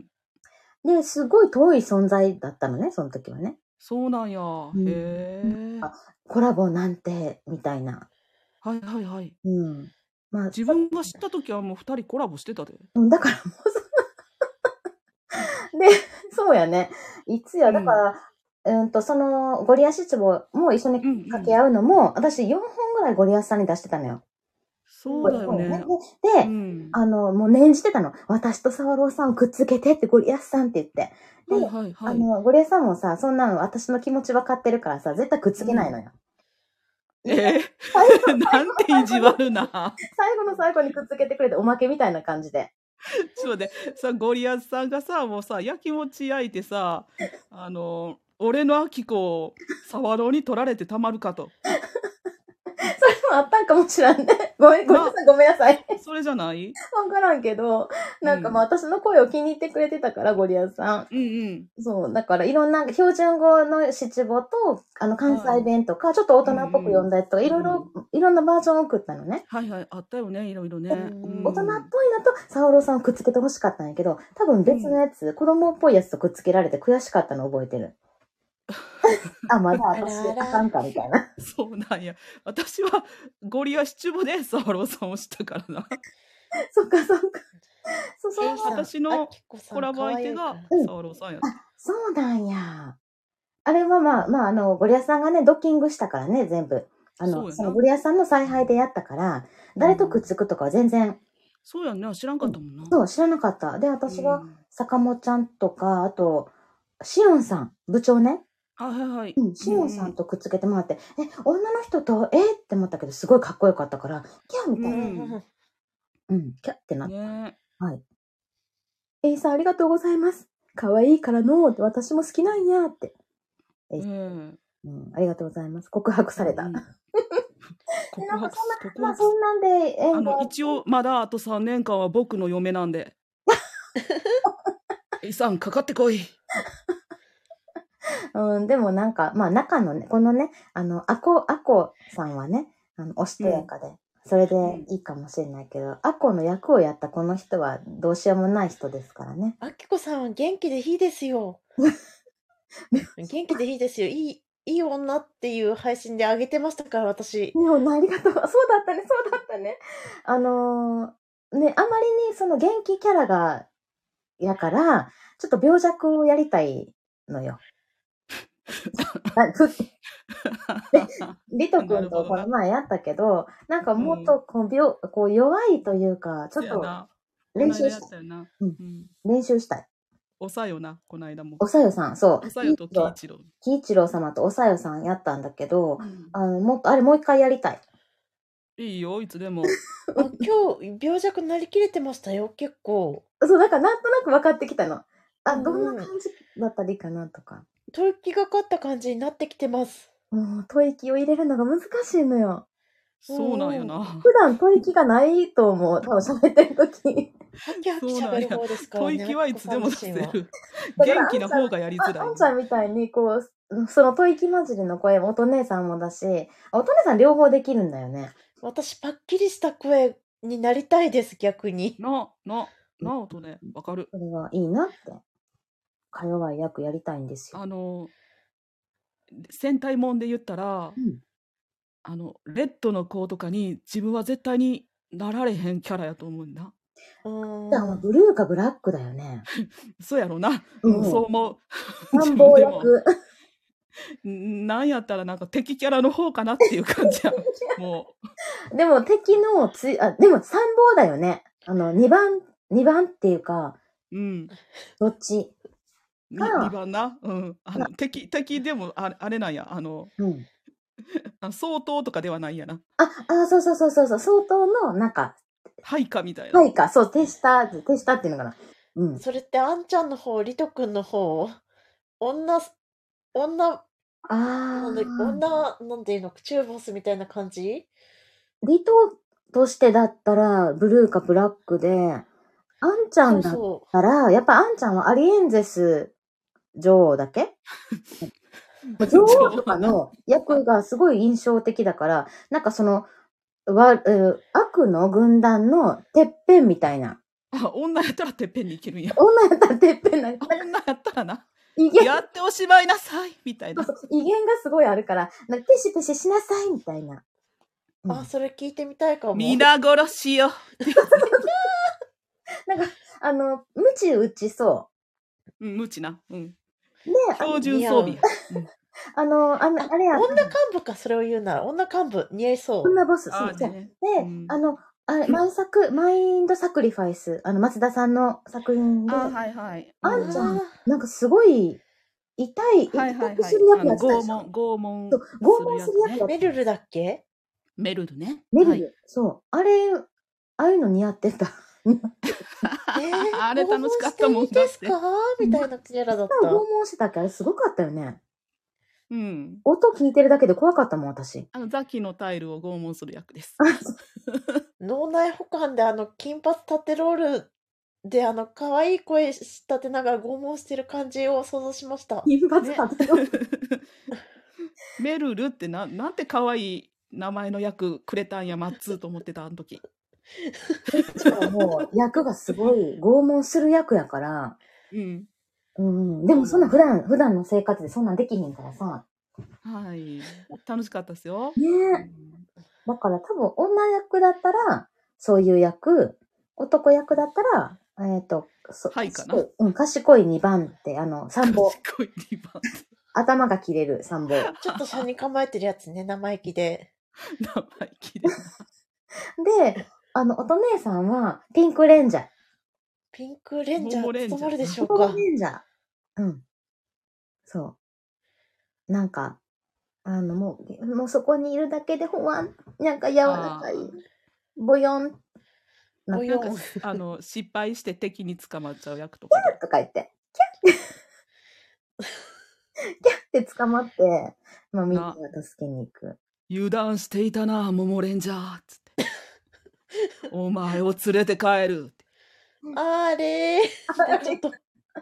で、すごい遠い存在だったのね、その時はね。 そうなんや。うん、へえ。 コラボなんて、みたいな。 はいはいはい。 うん。 まあ、自分が知った時はもう二人コラボしてたで。 うん、だからもうそで、そうやね。いつや、だから、うん、うんと、その、ゴリア七五も一緒に掛け合うのも、うんうん、私よんほんぐらいゴリアスさんに出してたのよ。 そうだよね。 で、うん、あの、もう念じてたの。私とサワローさんをくっつけてってゴリアスさんって言って。で、はいはいはい、あの、ゴリアスさんもさ、そんなの私の気持ち分かってるからさ、絶対くっつけないのよ。 うん、えー、なんて意地悪な。 最後の最後にくっつけてくれておまけみたいな感じで。 ちょっとでさ、ゴリアスさんがさ、もうさ、やきもち焼いてさ、あの、俺のアキコをサワローに取られてたまるかと。 それもあったんかもしらんね。ごめん、ごめんなさい、ごめんなさい。 それじゃないわからんけど、なんかまあ私の声を気に入ってくれてたから、ゴリアスさん。 うんうん。 そう、だからいろんな標準語の七五と、あの関西弁とか、はい、ちょっと大人っぽく読んだやつとか、いろいろ、いろんなバージョンを送ったのね。 はいはい、あったよね、いろいろね。 大人っぽいのと、サオロさんをくっつけてほしかったんやけど、多分別のやつ、うん、子供っぽいやつとくっつけられて悔しかったの覚えてる。あ、まだ私あかんかみたいな。 そうなんや。私はゴリア七五でサワローさんをしたからな。 そっかそっか。 そうそう。私のコラボ相手がサワローさんやった。 あ、そうなんや。あれはまあ、まあ、あの、ゴリアさんがね、ドッキングしたからね、全部。あの、そ, そのゴリアさんの采配でやったから、誰とくっつくとかは全然。 そうやんね、知らんかったもんな。 そう、知らなかった。で、私が坂本ちゃんとか、あと、シオンさん、部長ね。 はいはいはい。 うん、シオンさんとくっつけてもらって、うん、え、女の人と、えー、って思ったけど、すごいかっこよかったから、キャーみたいな。うん、うん、キャーってなった。ね、はい。エイさん、ありがとうございます。かわいいからのーって、私も好きなんやって。えい、うんうん。ありがとうございます。告白された。うん、告白、そんな、告白まあ、そんなんで、 あの、一応、まだあとさんねんかんは僕の嫁なんで。エイさん、かかってこい。 うん、でもなんか、まあ中のね、このね、あの、アコ、アコさんはね、あの、おしとやかで、うん、それでいいかもしれないけど、うん、アコの役をやったこの人はどうしようもない人ですからね。 アキコさんは元気でいいですよ。元気でいいですよ。いい、いい女っていう配信で上げてましたから、私。いい女、ありがとう。そうだったね、そうだったね。あのー、ね、あまりにその元気キャラが、やから、ちょっと病弱をやりたいのよ。リト君とこの前やったけど、なんかもっとこう病、こう弱いというか、ちょっと練習したい。うん、練習したい。 おさよな、この間も。 おさよさん、そう。 おさよと喜一郎。 喜一郎様とおさよさんやったんだけど、うん、あのもっとあれもう一回やりたい。 いいよ、いつでも。 あ、今日、病弱なりきれてましたよ、結構。 そう、なんかなんとなく分かってきたの。あ、どんな感じだったらいいかなとか。 吐息がかった感じになってきてます。 もう、吐息を入れるのが難しいのよ。 そうなんやな。 普段吐息がないと思う。多分喋ってる時。 はきはき喋る方ですからね。 吐息はいつでも出せる。元気な方がやりづらい。 あんちゃんみたいに、こう、その吐息混じりの声も、おと姉さんもだし、おと姉さん両方できるんだよね。 私、パッキリした声になりたいです、逆に。 な、な、なおとね、わかる。 それはいいなって。か弱い役やりたいんですよ。 あの、戦隊もんで言ったら、うん、あの、レッドの子とかに自分は絶対になられへんキャラやと思うんだ。 じゃあ、ブルーかブラックだよね。 そうやろな。うん、そう思う。 参謀役。 なんやったらなんか敵キャラの方かなっていう感じや。もう。でも敵のつい、あ、でも参謀だよね。あの、にばん、にばんっていうか、 うん。 どっちにばんな。うん。あの、敵、敵でもあれ、あれなんや。あの、うん。相当とかではないやな。 あ、あ、そうそうそうそうそう、相当の、なんか、 配下みたいな。 配下、そう、手下、手下っていうのかな。うん。 それってあんちゃんの方、リトくんの方、女、女、 あなんで、女、なんていうの、チューボスみたいな感じ？ リトとしてだったら、ブルーかブラックで、あんちゃんだったら、そうそう、やっぱあんちゃんはアリエンゼス女王だけ女王とかの役がすごい印象的だから、なんかその、わ、悪の軍団のてっぺんみたいな。 あ、女やったらてっぺんに行けるんや。 女やったらてっぺんな。 女やったらな。やっておしまいなさいみたいな。 そうそう、威厳がすごいあるから、なんかペシペシしなさいみたいな。 うん、あ、それ聞いてみたいかも。 皆殺しよ。 なんか、あの、無知打ちそう。 うん、無知な。うん。 で、 標準装備や。 あの、あの、あれや。 女幹部か、それを言うなら。女幹部、似合いそう。 女ボス、そうですね。で、うん、あの、あれ、マイサク、マインドサクリファイス、あの、松田さんの作品で、 あ、はいはい。 あんちゃん、なんかすごい、痛い、 はいはいはい、 する役やったでしょ。 拷問、 拷問。拷問する役やった。 メルルだっけ？ メルルね。 メルル、はい、そう。あれ、ああいうの似合ってた。 えー、 あれ楽しかったもんだって。いいですかみたいなキャラだった。 拷問してたっけあれすごかったよね。 うん。 音聞いてるだけで怖かったもん、私。 あの、ザキのタイルを拷問する役です。 脳内保管であの、金髪立てロールであの、可愛い声立てながら拷問してる感じを想像しました。 金髪立てロール。 ね、メルルってな、なんて可愛い名前の役くれたんや、マッツーと思ってた、あの時。 しかも、役がすごい拷問する役やから。 うん。 うん。でもそんな普段、普段の生活でそんなんできひんからさ。 はい。楽しかったですよ。 ねえ。だから多分女役だったら、そういう役、男役だったら、えっ、ー、と、 はいかな。 うん、賢いにばんって、あの、参謀。 賢いにばん。 頭が切れる参謀。 ちょっと車に構えてるやつね、生意気で。 生意気で。 で、あの、おと姉さんは、ピンクレンジャー。 ピンクレンジャー務まるでしょうか。 ピンクレンジャー。うん。そう。なんか、あの、もう、もうそこにいるだけで、ほわん、なんか柔らかい、ボヨン。 なんか、あの、失敗して敵に捕まっちゃう役とか。 キャーとか言って、キャッキャッって捕まって、まあみんなが助けに行く。 油断していたな、モモレンジャーっつって。お前を連れて帰るって。 あれー。ちょっと。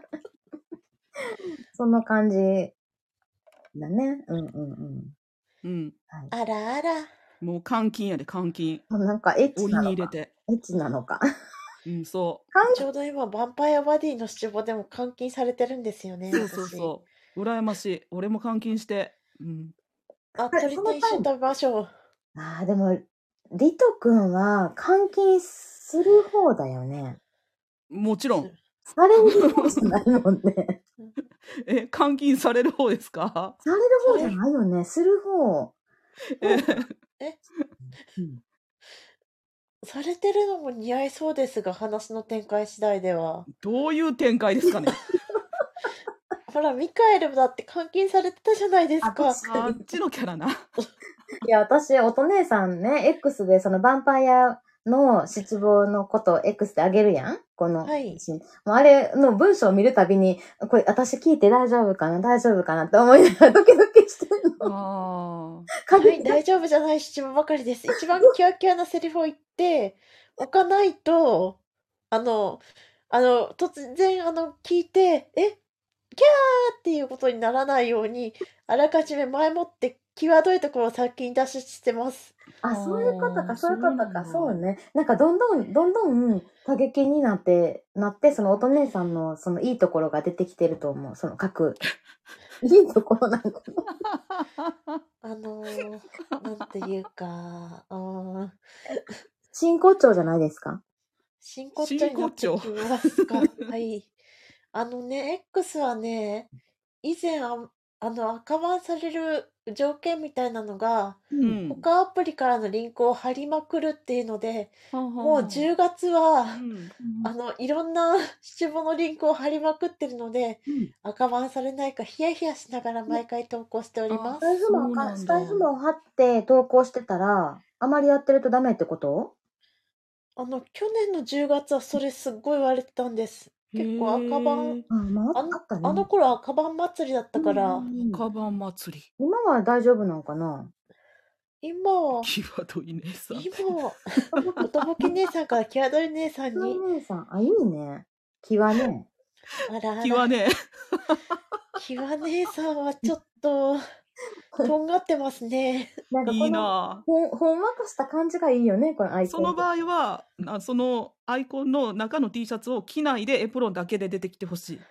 そんな感じだね。うんうんうん。 うん。 はい、あらあら。 もう監禁やで、監禁。 なんかエッチなのか。 鬼に入れて。 エッチなのか。 うん、そう。 ちょうど今、ヴァンパイアバディの七五でも監禁されてるんですよね。 そうそうそう。羨ましい。俺も監禁して。うん。 あ、鳥と一緒に食べましょう。 ああ、でも、リト君は監禁する方だよね。 もちろん。 される方じゃないもんね。 え、監禁される方ですか？ される方じゃないよね。する方。 ええ、うん、されてるのも似合いそうですが、話の展開次第では。 どういう展開ですかね。 ほら、ミカエルだって監禁されてたじゃないですか。 あっちのキャラな。いや、私、おと姉さんね、X でそのヴァンパイアの失望のことを X であげるやんこの。はい。もうあれの文章を見るたびに、これ私聞いて大丈夫かな大丈夫かなって思いながらドキドキしてるの。 ああ。はい、大丈夫じゃない七望ばかりです。一番キワキワなセリフを言っておかないと、あの、あの、突然、あの、聞いて、えキャーっていうことにならないように、あらかじめ前もって際どいところを先に出ししてます。 あ、そういうことか、そういうことか、そうね。なんかどんどん、どんどん過激になって、なって、そのおと姉さんのそのいいところが出てきてると思う。その各、いいところなんかあのー、なんていうか、あ真骨頂じゃないですか？ 真骨頂になってきますか。はい。あのね、X はね、以前あ、あの、赤バンされる条件みたいなのが、うん、他アプリからのリンクを貼りまくるっていうので、うん、もうじゅうがつは、うん、あの、いろんな七五のリンクを貼りまくってるので、うん、赤バンされないかヒヤヒヤしながら毎回投稿しております。スタイフも、スタイフも貼って投稿してたら、あまりやってるとダメってこと？あの、去年のじゅうがつはそれすっごい言われてたんです。結構赤番、あ、まあ、あの、あね、あの頃赤番祭りだったから。 赤番祭り。 今は大丈夫なのかな？ 今は。 際どい姉さん。 今は、おとぼけ姉さんから際どい姉さんに。 姉さん、あ、いいね。際ね。 あらあら。 際ね。 際姉さんはちょっと、とんがってますね。 なんかこのいいなほん、ほんわかした感じがいいよね、このアイコン。 その場合は、あそのアイコンの中の T シャツを着ないでエプロンだけで出てきてほしい。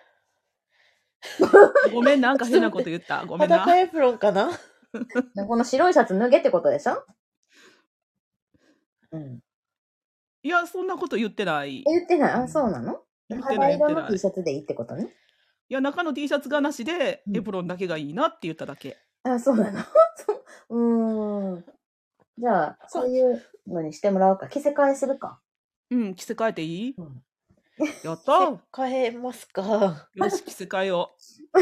ごめん、なんか変なこと言った。ごめんな。 裸エプロンかなこの白いシャツ脱げってことでしょ？うん。 いや、そんなこと言ってない。 言ってない。あ、そうなの？肌色の T シャツでいいってことね。 いや、中の T シャツがなしで、エプロンだけがいいなって言っただけ。 あ、そうなの？うーん。じゃあ、そういうのにしてもらおうか。着せ替えするか。 うん、着せ替えていい？うん、やったー。 着せ替えますか。 よし、着せ替えよ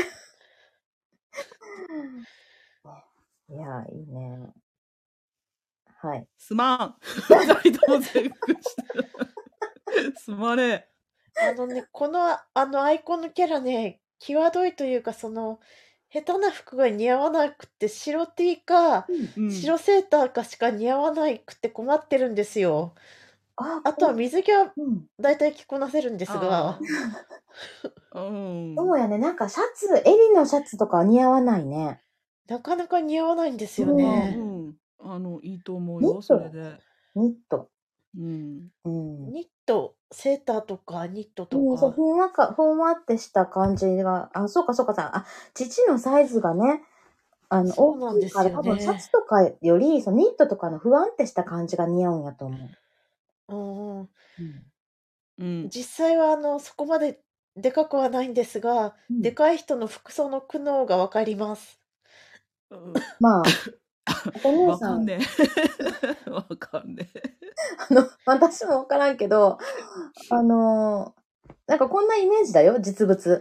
う。いや、いいね。はい。 すまん。二人とも絶句した。 すまねえ。 あのね、この、あのアイコンのキャラね、際どいというか、その、下手な服が似合わなくて、白 T か、 うん、 白セーターかしか似合わなくて困ってるんですよ。 あ、 あとは水着はうん。 だいたい着こなせるんですが、 あうん。 そうやね。なんかシャツ、襟のシャツとか似合わないね。 なかなか似合わないんですようね。 ん。あの、いいと思うよ、 ニットそれで。 ニット。 うん。 うん。 ニット、セーターとかニットとうん、そう、 か。 ふんわか、ふんわってした感じが、あ、そうかそうかさ、あ、父のサイズがね、あの、 そうなんですよね大きいから、多分シャツとかより、そのニットとかの不安ってした感じが似合うんやと思うんうん、 う。うん。 うん。 実際はあのそこまででかくはないんですが、 うんでかい人の服装の苦悩がわかります。 うんまあ、お姉わさん、 かんねえ。わかんねえ。 あの、私もわからんけど、あのーなんかこんなイメージだよ、実物。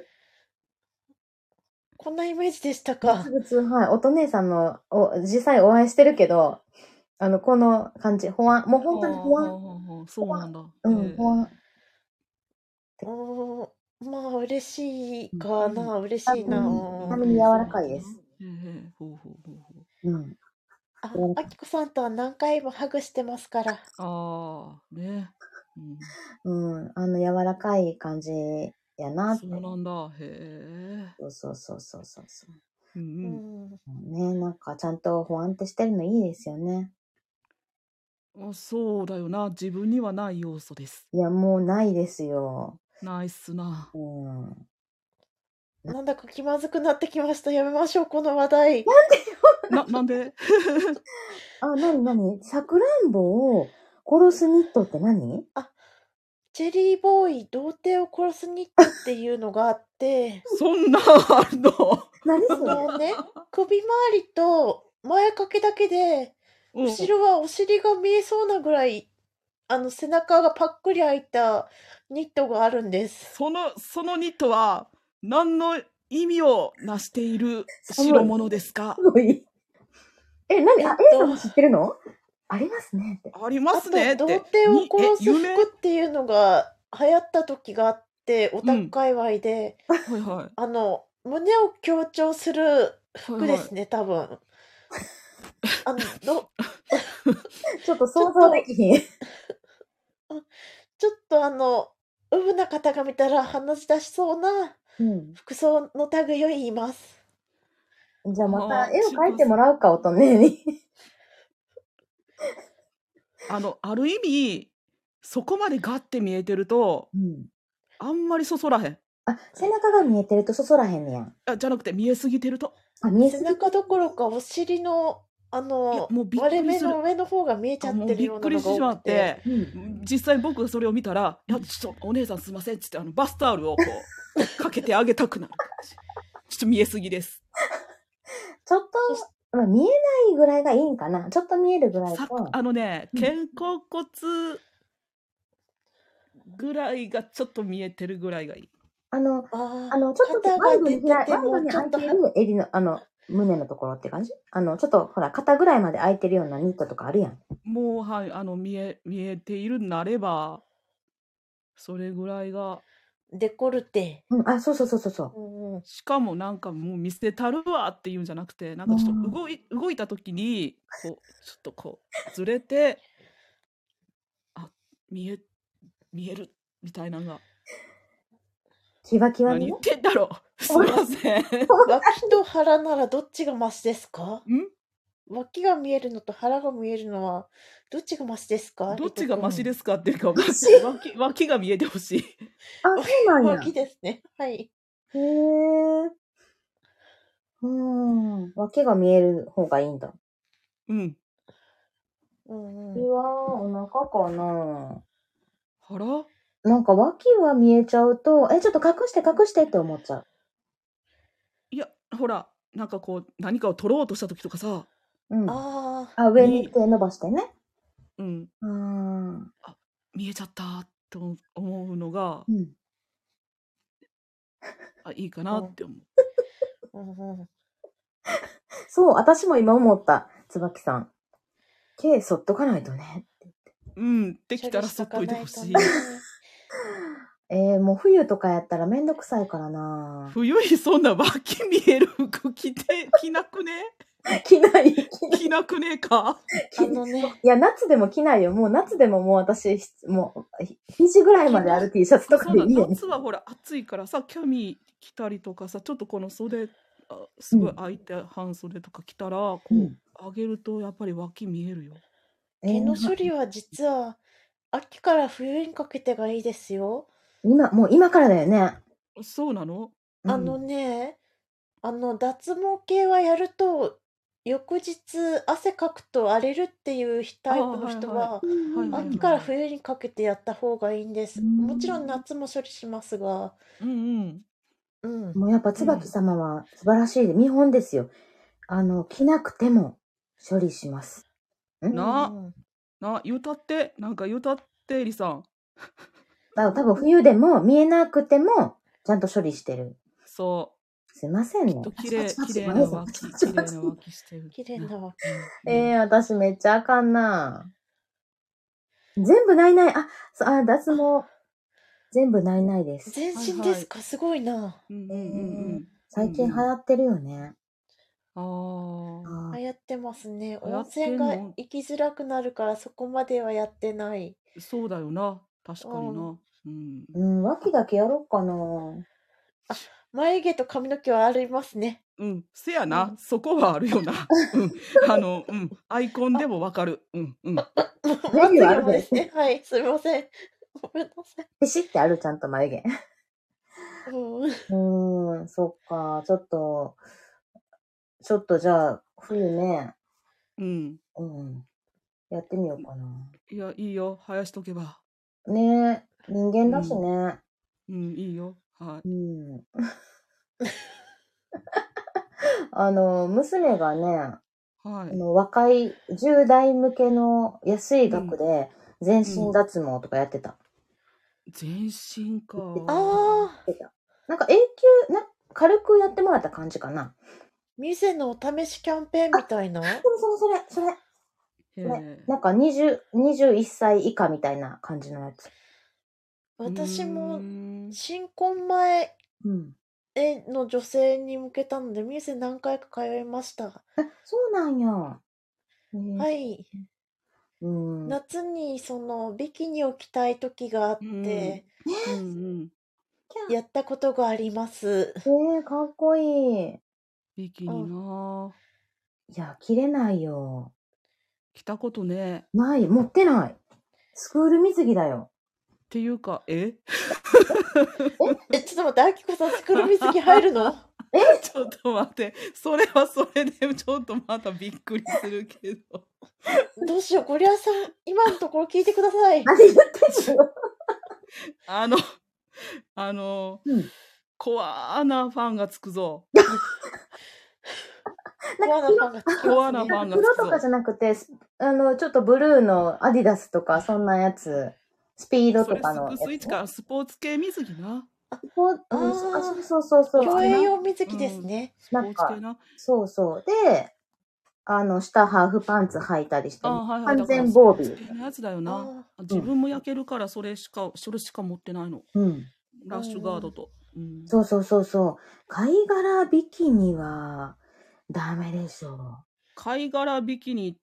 こんなイメージでしたか。 実物、はい。おと姉さんの、お、実際お会いしてるけど、あの、この感じ、ほわん、もう本当にほわん。 はあはあはあそうなんだ。 うん、ほわん。 うん、まあ嬉しいかな、嬉しいな。 ちうんなみに柔らかいです。 へえ、ほうほうほうほうう。 ん。 あ、あきこさんとは何回もハグしてますから。 ああ、ね。うん。 うん、あの、柔らかい感じやなって。 そうなんだ。へえ。 そうそうそうそうそうそう。 ううんうん。 ん、 ね、なんかちゃんとほわんってしてるのいいですよね。 あ、そうだよな。自分にはない要素です。 いや、もうないですよ。 ないっすな。 うん。 なんだか気まずくなってきました。やめましょう、この話題。 な、なんであ、なになにさくらんぼを殺すニットって何？ チェリーボーイ、童貞を殺すニットっていうのがあって、 そんなあるのあ何それ？ のね、首周りと前掛けだけで、 うん後ろはお尻が見えそうなぐらい、あの背中がパックリ開いたニットがあるんです。 その、そのニットは、何の意味をなしている寒い代物ですかすごい。え、何あ、 えっ A さんとも知ってるの？ありますねって。 ありまあすねと、 って。 童貞をにえ殺す有名服っていうのが流行った時があって、オタク界隈で、 はいはい。 あの、胸を強調する服ですね、多分。あの、ど、 ちょっと想像できひん。 ちょっとあの、ウブな方が見たら話し出しそうなうん。 服装の類を言います。 じゃあまたあー絵を描いてもらうか、おとねに。 あの、ある意味、そこまでガッて見えてると、 うん。 あんまりそそらへん。 あ、背中が見えてるとそそらへんねやん。 あじゃなくて、見えすぎてると。 あ、見えすぎ背中どころかお尻の、あいやの、 もうびっくりする割れ目の上の方が見えちゃあもうってるびっくようなのがりしてしまっ多くて。 て、 うん。 実際僕がそれを見たら、いや、ちょっとお姉さんすいませんっつって、あの、バスタオルをこう、かけてあげたくなる感じ。ちょっと見えすぎです。 ちょっと、まあ、見えないぐらいがいいんかな。ちょっと見えるぐらいさと。 あのね、 うん肩甲骨ぐらいがちょっと見えてるぐらいがいい。 あの、 ああの、ちょっと肩ワイが出てドに開い、 てもワイドにちょっとは、 開いてる襟の、あの、胸のところって感じ？あの、ちょっとほら、肩ぐらいまで開いてるようなニットとかあるやん。 もう、はい、あの、見え、見えているなれば、それぐらいが、 デコルテ。 うん、あ、そうそうそうそうそう。 うんうん、 しかもなんかもう見せたるわっていうんじゃなくて、なんかちょっと動い、動いた時に、こう、ちょっとこう、ずれて、あ、見え、見える、みたいなのが、 キワキワにね何言っ。てんだろう。すいません。 脇と腹ならどっちがマシですか？ ん脇が見えるのと腹が見えるのはどっちがマシですか？ どっちがマシすですかっていうか、 マシ脇、脇が見えてほしい。 あ、そうなんや。 脇ですね。はい。 へえ。うん。脇が見える方がいいんだ。 うん。 うんうん、 うわー、お腹かな。 腹なんか脇は見えちゃうと、え、ちょっと隠して隠してって思っちゃう。 いや、ほら、なんかこう、何かを取ろうとした時とかさ、 うん。 ああ、上にに手伸ばしてね。 うん、 うーん。 見えちゃったと思うのが、 うん。 あ、いいかなって思う。 あ、うんうん、 そう、私も今思った。椿さん。毛剃っとかないとね。 うん、できたらそっといてほしい。 えー、もう冬とかやったらめんどくさいからな。 冬にそんな脇見える服着て、着なくね着ない。 着なくねえかあのね。 いや、夏でも着ないよ。もう夏でももう私、もう、肘ぐらいまである T シャツとかでいいよ、ね。 夏はほら暑いからさ、キャミ着たりとかさ、ちょっとこの袖、あすごい開いて半袖とか着たら、こう、うん、上げるとやっぱり脇見えるよ。 毛の処理は実は、秋から冬にかけてがいいですよ。 今、もう今からだよね。 そうなの？ あのね、うん、あの、脱毛系はやると、翌日汗かくと荒れるっていうタイプの人は、秋から冬にかけてやった方がいいんです。もちろん夏も処理しますが。 うんうん。 うん、もうやっぱ椿様は素晴らしい。見本ですよ。あの、着なくても処理します。 な、な、言うたって、なんか言うたって、エリさん。 多分冬でも見えなくてもちゃんと処理してる。 そう。 すいませんね。 きれい、きれいな脇、きれいな脇してる。 きれいな脇。 えー、私めっちゃあかんな。全部ないない。あ、あ、脱毛。全部ないないです。 全身ですか、はいはい、すごいな。 うんうんうん、 最近流行ってるよね。 ああ。 流行ってますね。温泉が行きづらくなるからそこまではやってない。 そうだよな。確かにな。 うん。うん、脇だけやろうかな。 あ、眉毛と髪の毛はありますね。 うん、せやな、うん、そこはあるよな。うん、あの、うん、アイコンでもわかる。うん、うん。 眉毛はあるですね。はい、すみません。ごめんなさい。 ピシってある、ちゃんと眉毛。 うん。 うん、そっか、ちょっと、ちょっとじゃあ、冬ね。 うん。 うん。やってみようかな。 いや、いいよ、生やしとけば。 ねえ、人間だしね。 うん、うん、いいよ。はい。 うん。あの、娘がね、はい、あの若いじゅう代向けの安い額で全身脱毛とかやってた。 うん、全身か。 ああ。 なんか永久な、軽くやってもらった感じかな。 店のお試しキャンペーンみたいな。 そうそう、それ、それ。ね、なんかにじゅう、にじゅういっさい以下みたいな感じのやつ。 私も新婚前の女性に向けたので、店何回か通いました。 え、そうなんや。 はい。うん、夏にそのビキニを着たい時があって、うんうん、やったことがあります。 えー、かっこいい。 ビキニな。 いや、着れないよ。 着たことね。 ない、持ってない。スクール水着だよ。 っていうか、ええ、ちょっと待って、あきこさん、スクール水着入るのえちょっと待って、それはそれでちょっとまたびっくりするけど。 どうしよう、ゴリアさん、今のところ聞いてください。 何言ってるのあの、あの、うん、コアなファンがつくぞ。 コアなファンがつくぞ。 コアなファンがつくぞ。 黒とかじゃなくて、あの、ちょっとブルーのアディダスとか、そんなやつ。スピードとかの、 ね。スイッチからスポーツ系水着な。 あ、そうそうそうそう。 競泳用水着ですね。 うん、スポーツ系な。 そうそう。で、あの、下ハーフパンツ履いたりして、 はいはい、 完全防備。 のやつだよな。自分も焼けるからそれしか、それしか持ってないの。 うん。 ラッシュガードと。 うん、そうそうそうそう。貝殻ビキニはダメでしょう。 貝殻ビキニって、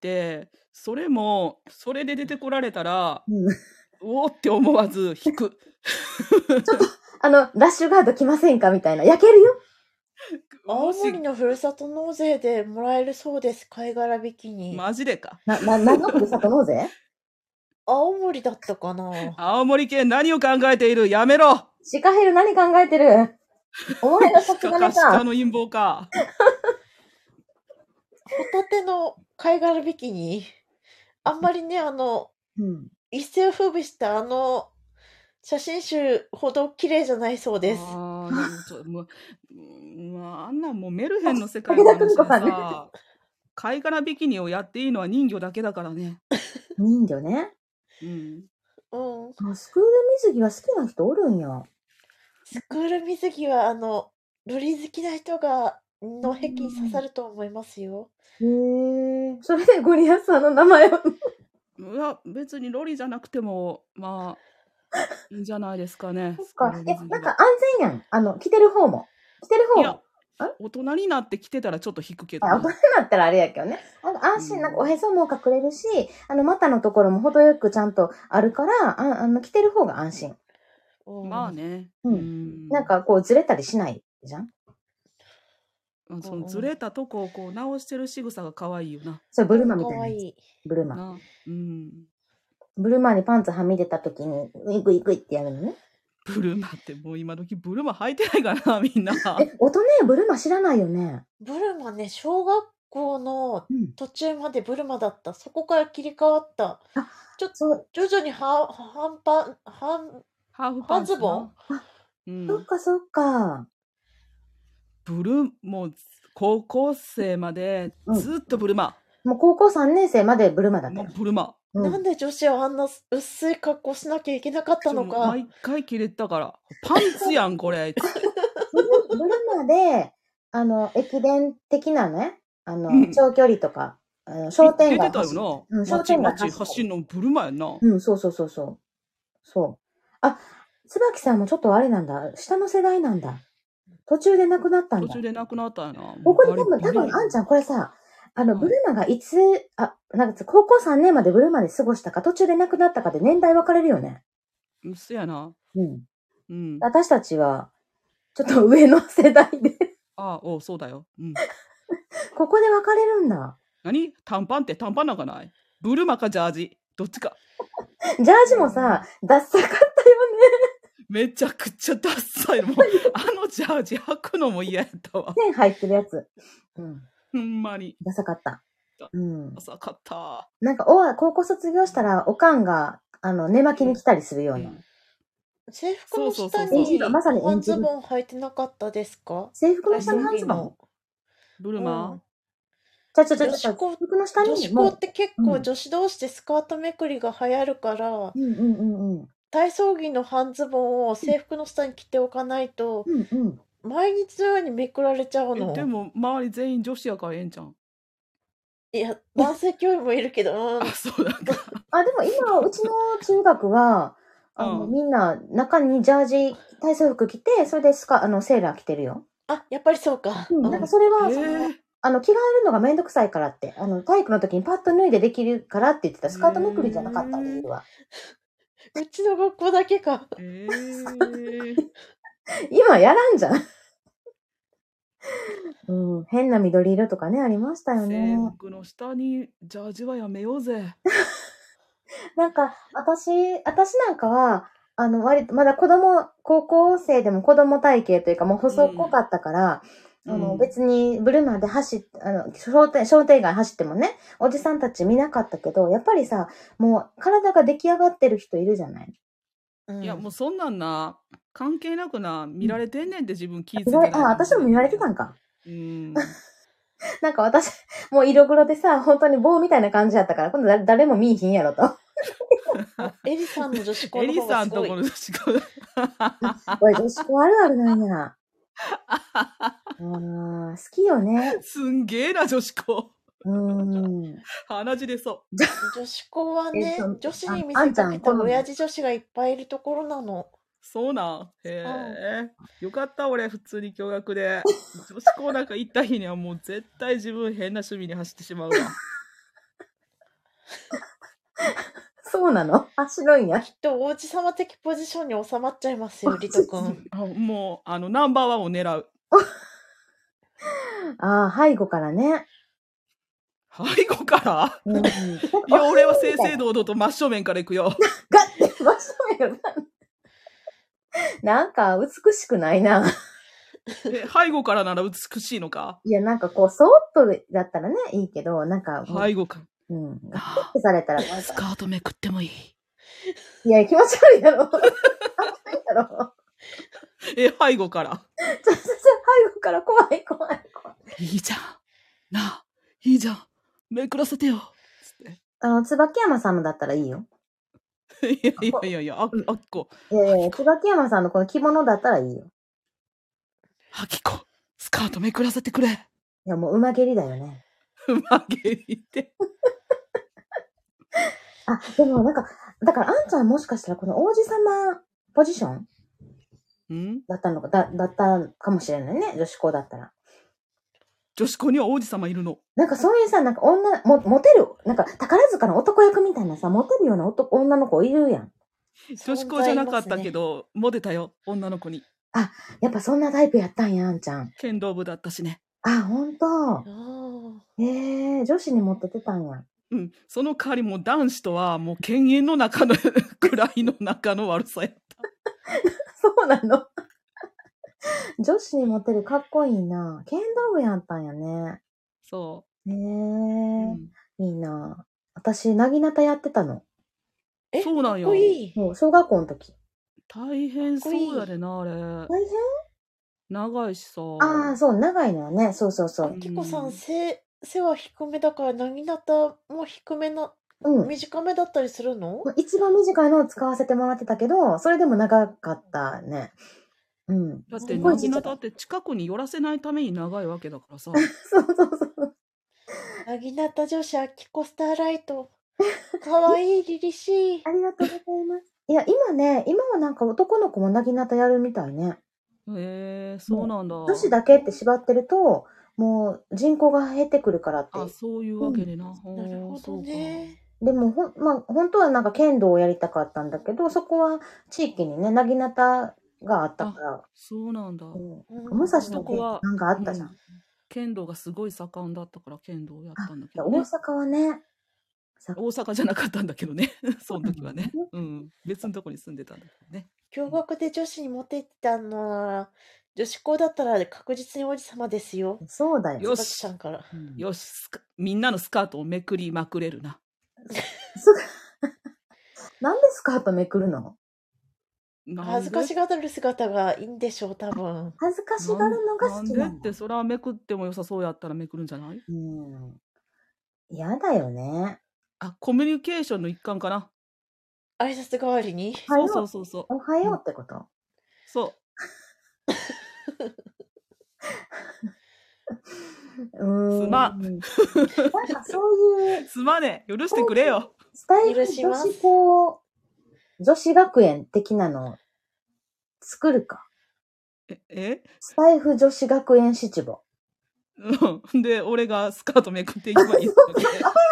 それも、それで出てこられたら、うん、おーって思わず引く。 ちょっと、あの、ラッシュガード来ませんかみたいな。焼けるよ。 青森のふるさと納税でもらえるそうです、貝殻ビキニ。 マジでか。 な、な、何のふるさと納税青森だったかな。 青森県何を考えている？やめろ。 シカヘル何考えてる？お前がさすがねか。 シカの陰謀か。 ホタテの貝殻ビキニ。あんまりね、あの、うん、一世を風靡したあの、写真集ほど綺麗じゃないそうです。 ああ、ちょもう、あんなもうメルヘンの世界の話でさ、貝殻ビキニをやっていいのは人魚だけだからね。 人魚ね。 うん。 うん。スクール水着は好きな人おるんや。 スクール水着は、あの、ロリ好きな人が、の壁に刺さると思いますよ。 へえ。それでゴリアスさんの名前を。 いや、別にロリじゃなくても、まあ、 いいんじゃないですかね。 そっか。え、なんか安全やん。あの、着てる方も。着てる方も。 大人になって着てたらちょっと引くけどあ、大人になったらあれやけどね。なんか安心、なんかおへそも隠れるし、あの、股のところも程よくちゃんとあるから、ああの、着てる方が安心。 まあね。 うん。うん、なんかこうずれたりしないじゃん。 そのずれたとこをこう直してる仕草が可愛いよな。 そう、ブルマみたいなやつ。ブルマ。 な、うん。 ブルマにパンツはみ出た時に、グイグイグイってやるのね。 ブルマってもう今時ブルマ履いてないからな、みんな。 え、音ね、ブルマ知らないよね。 ブルマね、小学校の途中までブルマだった。うん、そこから切り替わった。あ、ちょっと、徐々にハ半パ半、 ハーフパンツ半ズボン。 あ、うん、そっかそっか。 ブル、もう高校生までずっとブルマ。 うん、もう高校さんねん生までブルマだったよ。 もうブルマ。 うん、なんで女子はあんな薄い格好しなきゃいけなかったのか。 毎回切れたから。パンツやん、これ。 ブルブルマで、あの、駅伝的なね、あの、うん、長距離とか、あの商店街走る。うん、商店街走る。走るのブルマやんな。 うん、そうそうそうそう。そう。あ、椿さんもちょっとあれなんだ。下の世代なんだ。途中で亡くなったんだ。 途中で亡くなったんやな。 ここで多分、多分、あんちゃん、これさ、あの、ブルマがいつ、あ、なんか、高校さんねんまでブルマで過ごしたか、途中で亡くなったかで年代分かれるよね。 うそやな。 うん。うん。私たちは、ちょっと上の世代で。 ああ、おそうだよ。うん。 ここで分かれるんだ。 何短パンって短パンなんかない？ブルマかジャージ。どっちか。 ジャージもさ、ダッサかったよね。 めちゃくちゃダッサい。もう、あのジャージ履くのも嫌やったわ。 線入ってるやつ。うん。 ほんまに。 ダサかった。うん。 ダサかった。 なんか、お、高校卒業したら、おかんが、あの、寝巻きに来たりするような。うん制服の下に半ズボン履いてなかったですか？ 制服の下に半ズボン？ ブルマ？ ちゃちゃちゃちゃ、制服の下に女子校って結構女子同士でスカートめくりが流行るから、 うんうんうんうん、 体操着の半ズボンを制服の下に着ておかないと、 うんうん、 毎日のようにめくられちゃうの。 でも周り全員女子やからええんちゃん。 いや、男性教員もいるけど、 うん、あ、そうなんか。 あ、でも今、うちの中学は、あの、うん、みんな、中にジャージ、体操服着て、それでスカ、あの、セーラー着てるよ。 あ、やっぱりそうか。 うん、なんかそれは、その、あの、着替えるのがめんどくさいからって、あの、体育の時にパッと脱いでできるからって言ってた。スカートめくりじゃなかったんですわ。 うちの学校だけか。 えー、 今やらんじゃん。うん、変な緑色とかね、ありましたよね。 制服の下にジャージはやめようぜ。 なんか、私、私なんかは、あの、割と、まだ子供、高校生でも子供体型というか、もう細っこかったから、うん、あの、別にブルマで走って、あの、商店、商店街走ってもね、おじさんたち見なかったけど、やっぱりさ、もう体が出来上がってる人いるじゃない？ うん、いや、もうそんなんな、関係なくな、見られてんねんって自分気づいてない。あ、私も見られてたんか。 うん。 なんか私、もう色黒でさ、本当に棒みたいな感じやったから、今度誰誰も見いひんやろと。 エリさんの女子校のエリ方がすごい。 さんとこの女子校。 これ女子校あるあるなんや。あ好きよね。 すんげえな、女子校。 うん。 鼻血出そう。 女子校はね、女子に見せかけた親父女子がいっぱいいるところなの。 そうなん。へえ。よかった、俺、普通に共学で。女子校なんか行った日にはもう絶対自分変な趣味に走ってしまうわ。 そうなの？走るんや。 きっと王子様的ポジションに収まっちゃいますよ、リト君。 もう、あの、ナンバーワンを狙う。 ああ、背後からね。 背後から、うん、いや、俺は正々堂々と真正面から行くよ。 ガッて真正面なんか美しくないな。 え、背後からなら美しいのか？ いや、なんかこう、そーっとだったらね、いいけど、なんか。 背後か。 うん。ガッてされたらなんか。 スカートめくってもいい。 いや、気持ち悪いやろ。気持ち悪いやろ。 え、背後から。 ちょ、ちょ、ちょ、背後から怖い、怖い、怖い。 いいじゃん。なあ、いいじゃん。めくらせてよ。つって。 あの、椿山さんのだったらいいよ。 いやいやいやいや、あ、あっこ。 いやいや、椿山さんのこの着物だったらいいよ。 はきこ、スカートめくらせてくれ。いや、もう馬蹴りだよね。 馬蹴りって。 あ、でもなんか、だからあんちゃんもしかしたらこの王子様ポジションうんだったのか、だ、だったかもしれないね。女子校だったら。 女子校には王子様いるの。 なんかそういうさ、なんか女、も、モテる、なんか宝塚の男役みたいなさ、モテるような男、女の子いるやん。 女子校じゃなかったけど、モテたよ、女の子に。 あ、やっぱそんなタイプやったんや、あんちゃん。 剣道部だったしね。 あ、ほんと。 あへえ、女子にモテてたんや。 うん、その代わりもう男子とはもう犬猿の中のくらいの中の悪さやった。 そうなの女子にモテるかっこいいな。剣道部やったんやね。 そへえ、 う。うんいいな。私、なぎなたやってたの。 え、 そうなんやかっこいい。 もう小学校の時。 大変そうやでな、あれ。 大変長いしさ。 ああ、そう、長いのよね。そうそうそううん。 きこさん、背、背は低めだから、なぎなたも低めな、 うん。 短めだったりするの？ 一番短いのを使わせてもらってたけど、それでも長かったね。うん。 だって、 すごいなぎなちっちゃかったって近くに寄らせないために長いわけだからさ。 た。そうそうそう。 なぎなた女子、あきこスターライト。かわいい、凛々しい。 ありがとうございます。いや、今ね、今はなんか男の子もなぎなたやるみたいね。 へえ、そうなんだ。 女子だけって縛ってると、もう人口が減ってくるからって。 あ、そういうわけでな。ほなるほどうそうか。 ね。 でもほん、まあ、本当はなんか剣道をやりたかったんだけど、そこは地域にね、なぎなたがあったから。 そうなんだ。 うんうん武蔵その剣こはなんかあったじゃん。 うん剣道がすごい盛んだったから剣道をやったんだけど大ね。 阪はね、さ大阪じゃなかったんだけどね。その時はね。うん。別のとこに住んでたんだけどね。 共学で女子にモテてたのは、女子校だったら確実に王子様ですよ。 そうだよ。 よ椿さし。 んから。 うんよし。スカみんなのスカートをめくりまくれるな。 なんでスカートめくるの？ なんで恥ずかしがる姿がいいんでしょう、多分。 恥ずかしがるのが好きなんだなんでって、。それはめくっても良さそうやったらめくるんじゃない？ うん。嫌だよね。 あ、コミュニケーションの一環かな。 挨拶代わりに。 はよそうそうそうそう。 おはようってこと？ そうーん。 すまなんかそういうすまねえ。許してくれよ。 スタイフ許します女子校、女子学園的なの作るか。 え、えスタイフ女子学園七五。 うん。で、俺がスカートめくっていけばいいわけ。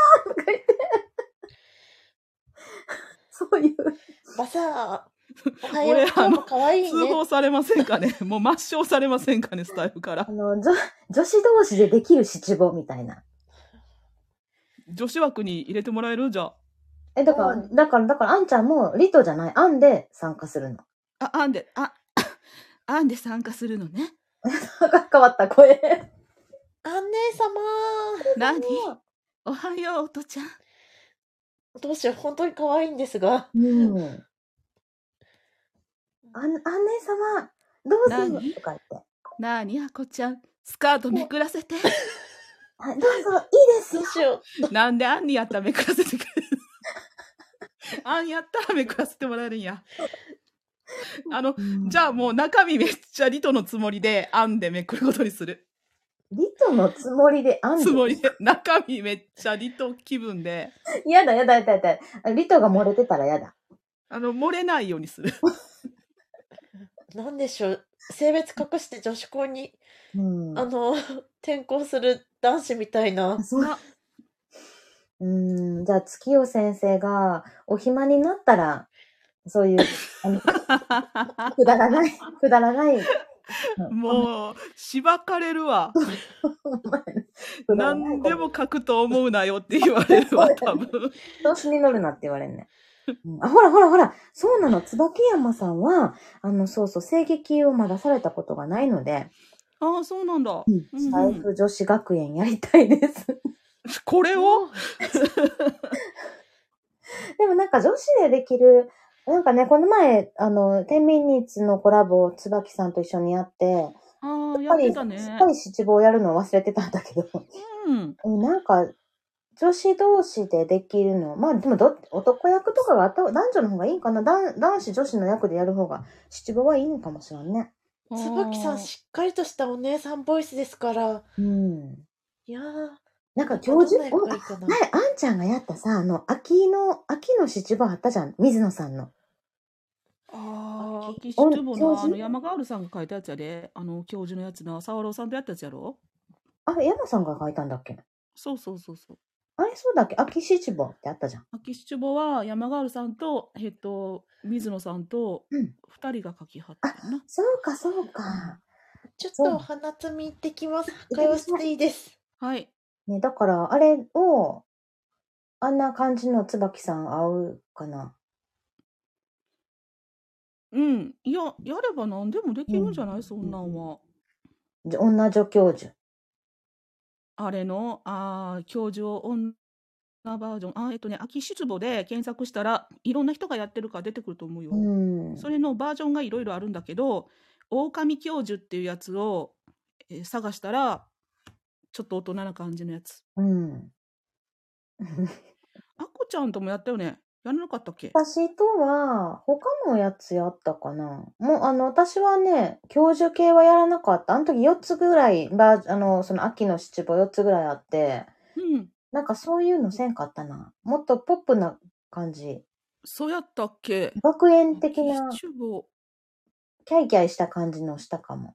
そういう。 バサー。おはよう。 俺、 今日もあの、 可愛いね。 通報されませんかね。もう抹消されませんかね、スタイフからあ。の、女、女子同士でできる七五みたいな。 女子枠に入れてもらえるじゃあ。 え、だから、だから、だから、あんちゃんもリトじゃない、あんで参加するの。 あ、あんで、あ、あんで参加するのね。 変わった声。 あん姉様。 何おはよう、おとちゃん。 どうしよう、本当に可愛いんですが。 うん。あん、あん姉様、どうぞ何とか言って。 なあに、あこちゃん。スカートめくらせて。 はい、どうぞ、いいですよどう。しよう。 なんであんにやったらめくらせてくれるあんやったらめくらせてもらえるんや。あの、 うんじゃあもう中身めっちゃリトのつもりで、あんでめくることにする。 リトのつもりであんで。 つもりで、中身めっちゃリト気分で、 やだやだやだやだ。リトが漏れてたらやだ。 あの、漏れないようにする。 なんでしょう。性別隠して女子校に、 うん。 あの、転校する男子みたいな。 そう。うん。じゃあ、月夜先生がお暇になったら、そういう、あのくだらない、くだらない。 もう、しばかれるわ。 くだらない何でも書くと思うなよって言われるわ、多分。 調子に乗るなって言われるね。うんあ、ほらほらほら、そうなの、椿山さんは、あの、そうそう、声劇をまだされたことがないので、 ああ、そうなんだ。 うんうんうん財布女子学園やりたいです。 これをでもなんか女子でできる、なんかね、この前、あの、天秤ニーツのコラボを椿さんと一緒にやって、 ああ、ややっぱり、 ってたねしっ。かり七五をやるのを忘れてたんだけど、 うん。 うんなんか、女子同士でできるの。まあでもど、男役とかがあった男女の方がいいんかな。男男子女子の役でやる方が七五はいいのかもしれんね。 椿さん、しっかりとしたお姉さんボイスですから。 うん。 いやー、 なんか教授、 どんな役がいいかな。 前、あんちゃんがやったさ、あの、秋の、秋の七五あったじゃん、水野さんの。 ああ、 秋秋七五の、 教授あの、山ガールさんが書いたやつやで。あの、教授のやつな。沢朗さんとやったやつやろ。 あれ、山さんが書いたんだっけ？ そうそうそうそう。 あれ、そうだっけ？秋七五ってあったじゃん。 秋七五は山ガールさんと、えっと、水野さんとうん。 二人が書きはったよな。 そうか、そうか。 ちょっとそう。 花摘み行ってきます。 い会話していいです。 はい。 ね、だから、あれを、あんな感じの椿さん合うかな。 うん。いや、やれば何でもできるんじゃない、 うん。 そんなんは。 じゃ女助教授。 あれの、ああ、教授を女バージョン、あーえっとね、秋七五で検索したらいろんな人がやってるから出てくると思うよ。 うん。 それのバージョンがいろいろあるんだけど、狼教授っていうやつを、えー探したら、ちょっと大人な感じのやつ。 うん。 あこちゃんともやったよね。やらなかったっけ？ 私とは、他のやつやったかな。もう、あの、私はね、教授系はやらなかった。あの時よっつぐらい、バーあの、その秋の七五よっつぐらいあって、 うん。 なんかそういうのせんかったな。もっとポップな感じ。 そうやったっけ？ 学園的秋な、 七五。 キャイキャイした感じのしたかも。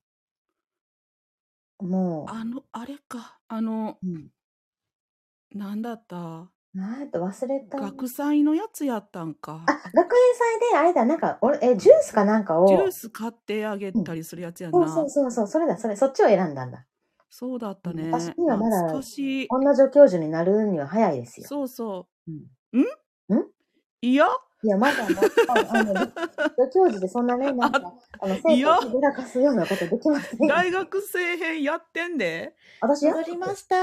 もあの、あれか。あの、 う、うん。 なんだったなんやった忘れた。 学祭のやつやったんあ、 か。 学園祭で、あれだ、なんか、俺、え、ジュースかなんかを、 ジュース買ってあげうん。 たりするやつやんそうそうな。 そうそう、それだ、それ、そっちを選んだんだ。 そうだったうん、私ね。 にはまだ、 懐かしい。 女助教授になるには早いですよ。 そうそうん。 う。んんいやいや、まだまだ、あの、助教授でそんなね、なんか、 あ、 あの、生いや徒をひぶらかすようなことできませんよ。 大学生編やってんで。 私やったっけ？ 戻りました。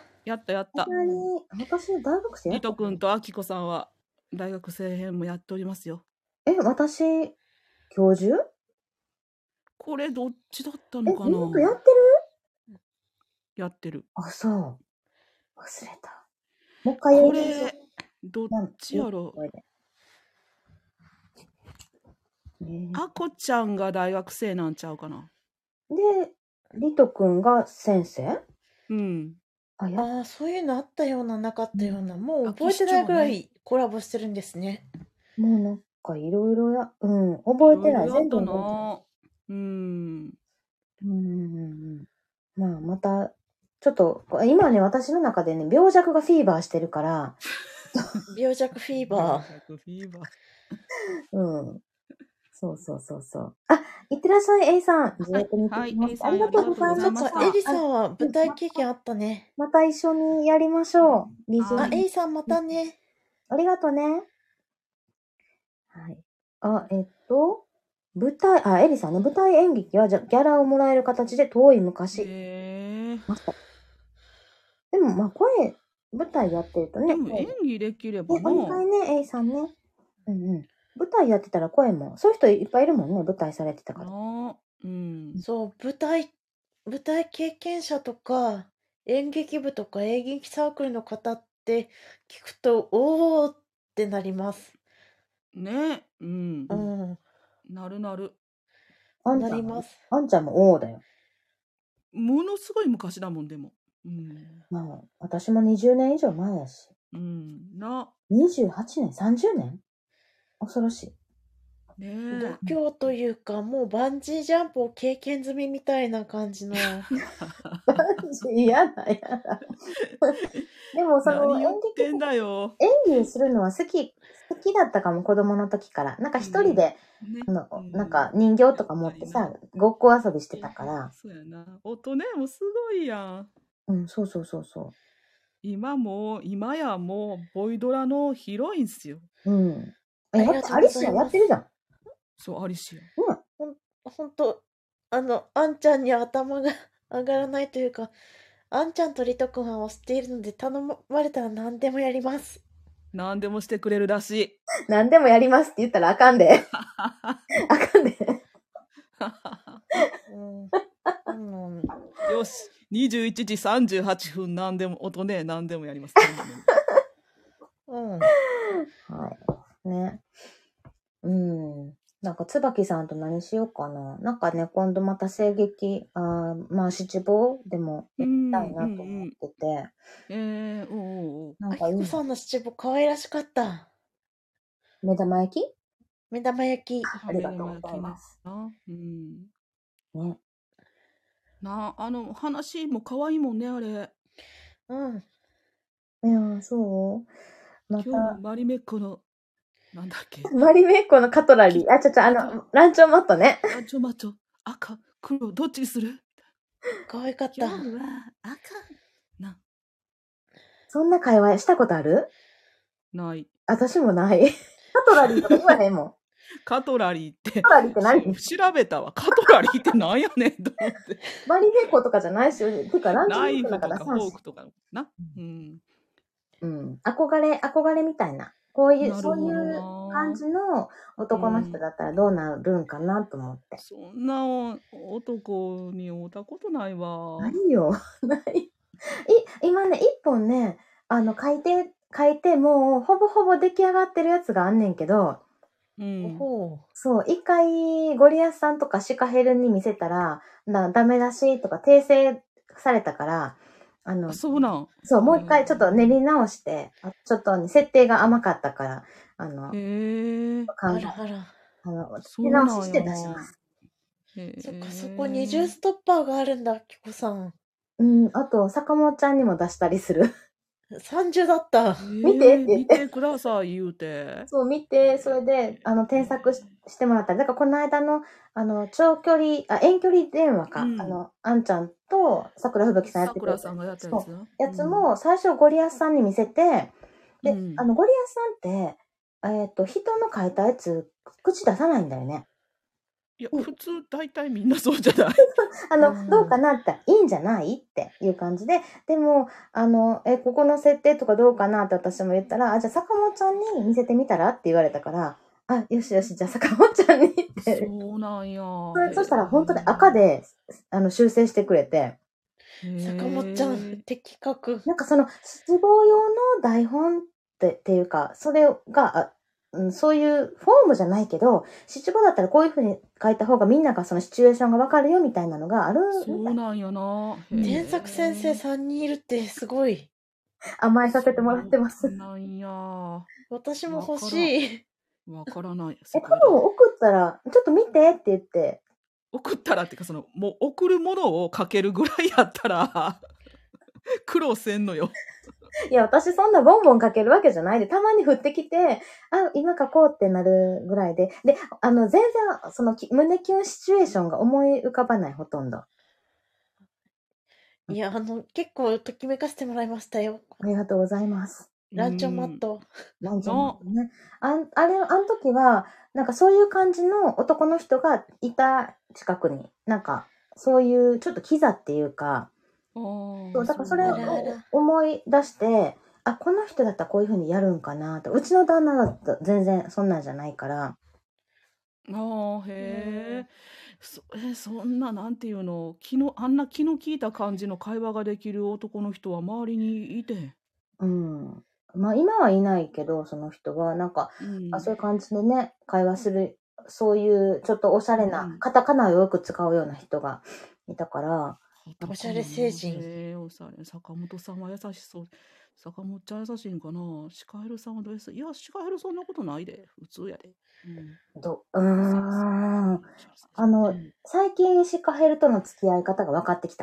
やったやった。 ほんまに、私、大学生やリトったっけ？ 君とアキコさんは大学生編もやっておりますよ。 え、私、教授？ これどっちだったえ、 のかな？ 本当やってる？ やってる。 あ、そう。忘れた。もう一回やりこましょう。 れ、どっなんちやろこれで。ねあこちゃんが大学生なんちゃうかな。 で、リト君が先生？ うん。 あ、やっああ、そういうのあったような、なかったような。もう秋覚えてないぐら七五ね。 いコラボしてるんですね。 もうなんかいろいろや、うん、 い覚えてない。 ろいろやった全部覚えてない。 な。うん。 うんうんうんうん。まあ、また、ちょっと、今ね、私の中でね、病弱がフィーバーしてるから、 病弱フィーバ病ー。 弱フィーバー。 うん。そうそうそうそう。あ、いってらっしゃい、A さん。ずはい、 っと見てはい、 きま A す。あさんりがとうございそっか、 ました。 エリさあ、 んは舞うん、 台経験あったね。 また一緒にやりましょう。ビジュアあ、 はい。 エリさんまたね。 ありがとうね。はい。あ、えっと、舞台、あ、エリさんね、舞台演劇はじゃギャラをもらえる形で遠い昔。 へえ。 ました。でも、まあ、声、舞台やってるとね、 でも演技できればね、おな。 願いね、A さんね。うんうん。舞台やってたら声も、そういう人いっぱいいるもんね、舞台されてたから。 なあ。うん。 そう、舞台、舞台経験者とか、演劇部とか演劇サークルの方って聞くと、おーってなります。 ね。うん。 うん。 なるなる。 あんちゃんも、 なります。 あんちゃんも O だよ。 ものすごい昔だもん、でも。うん。 まあ、私もにじゅうねん以上前やし。 うん。な。 にじゅうはちねん、さんじゅうねん？恐ろしい。 ね度え。 胸というか、もうバンジージャンプを経験済みみたいな感じの。 嫌だ、嫌だ。でも、その何言っ演劇、 てんだよ。 演技するのは好き、好きだったかも、子供の時から。なんか一人で、 ね。 あの、 うんなんか人形とか持ってさ、ごっこ遊びしてたから。 そうやな。音ね、もうすごいやん。 うん、そうそうそうそ今もう、今やもう、ボイドラのヒロインっすよ。 う。うん。え、 ありだってがとうございますアリシアやってるじゃん。 そう、アリシア。 ほん、ほんと、あの、あんちゃんに頭が上がらないというか、あんちゃんとリト君は推しているので頼まれたら何でもやります。 何でもしてくれるらしい。 何でもやりますって言ったらあかんで。あかんで。 うんうん、 よし、にじゅういちじさんじゅうはっぷん、何でも、音ね、何でもやります。 うん。 はい。ね。うん。 なんか、椿さんと何しようかな。なんかね、今度また声劇、あまあ、七五でもやりたいなと思ってて。 えー、おうおう。 なんかいいあきこさんの七五可愛らしかった。 目玉焼き目玉焼き。 ありがとうございます。 うん。 ね。 なあ、あの、話も可愛いもんね、あれ。 うん。 いや、そうまた。 今日のマリメッコの、なんだっけ。 マリメッコのカトラリー。あ、ちょちょ、あの、ランチョンマットね。 ランチョンマット。赤、黒、どっちにする？ 可愛かった。 今日は赤。な。 そんな会話したことある？ ない。 私もない。カトラリーとか言わへんもん。 カトラリーって。 カトラリーって何？ 調べたわ。カトラリーってなんやねんと思って。 マリメッコとかじゃないし、てかランチョンマナイットなんかフとかフ出さんし。 ォークとかな。うん。 うん。憧れ、憧れみたいな。こういう、そういう感じの男の人だったらどうなるんかなと思って。 そんな男に会ったことないわ。 ないよ。ない。い、今ね、一本ね、あの、書いて、書いて、もう、ほぼほぼ出来上がってるやつがあんねんけど、 うん、 そう、一回、ゴリアスさんとかシカヘルに見せたら、なダメだしとか訂正されたから、あの、 あそうなん。 そう、もう一回ちょっと練り直して、あちょっと、ね、設定が甘かったから、あの、 へえ。 あらあら。 あの、手直しして出します。 そっか、そこにじゅうストッパーがあるんだ、キコさん。 うん、あと、坂本ちゃんにも出したりする。 さんじゅうだった。 見てって言って。 見てください、言うて。 そう、見て、それで、あの、添削 し, してもらったり。だから、この間の、あの、長距離、あ、遠距離電話か。うん、あの、あんちゃんと桜吹雪さんやってくれた。 桜さんがやったやつそう。やつも、最初、ゴリアスさんに見せて、で、うん、あの、ゴリアスさんって、えっと、人の書いたやつ、口出さないんだよね。 いや、普通、大体みんなそうじゃないあの、うん、どうかなって、いいんじゃないっていう感じで、でも、あの、え、ここの設定とかどうかなって私も言ったら、あ、じゃあ坂本ちゃんに見せてみたらって言われたから、あ、よしよし、じゃあ坂本ちゃんにって。 そうなんや。 そ, そしたら本当に赤で、あの、修正してくれて。 坂本ちゃん、的確。 なんかその、失望用の台本って、っていうか、それが、あうん、そういうフォームじゃないけど、七五だったらこういう風に書いた方がみんながそのシチュエーションがわかるよみたいなのがある。 そうなんやな。 添削先生さんにんいるってすごい。 甘えさせてもらってます。 なんや。 私も欲しい。 わからない。 え、多分送ったら、ちょっと見てって言って。 送ったらっていうか、その、もう送るものをかけるぐらいやったら、苦労せんのよ。 いや、私そんなボンボン書けるわけじゃないで、たまに降ってきて、あ、今書こうってなるぐらいで。で、あの、全然、その、胸キュンシチュエーションが思い浮かばない、ほとんど。 いや、あの、結構ときめかせてもらいましたよ。 ありがとうございます。 ランチョンマット。 ランチョンマットね。あ, あれ、あの時は、なんかそういう感じの男の人がいた近くに、なんか、そういうちょっとキザっていうか、そうだからそれを思い出して、あ、この人だったらこういう風にやるんかなと。うちの旦那だったら全然そんなんじゃないから。 ああ、へえ。そえ、そんな、なんていうの、気の、あんな気の利いた感じの会話ができる男の人は周りにいて。 うん。まあ今はいないけど、その人は、なんか、うん、あそういう感じでね、会話する、そういうちょっとおしゃれな、うん、カタカナをよく使うような人がいたから。 おしゃれ成人。 えー、おしゃれ。坂本さんは優しそう。坂本ちゃん優しいんかな。シカヘルさんはどうです？いや、シカヘルそんなことないで。普通やで。 うん。どうーん。あの、最近シカヘルとの付き合い方が分かってきた。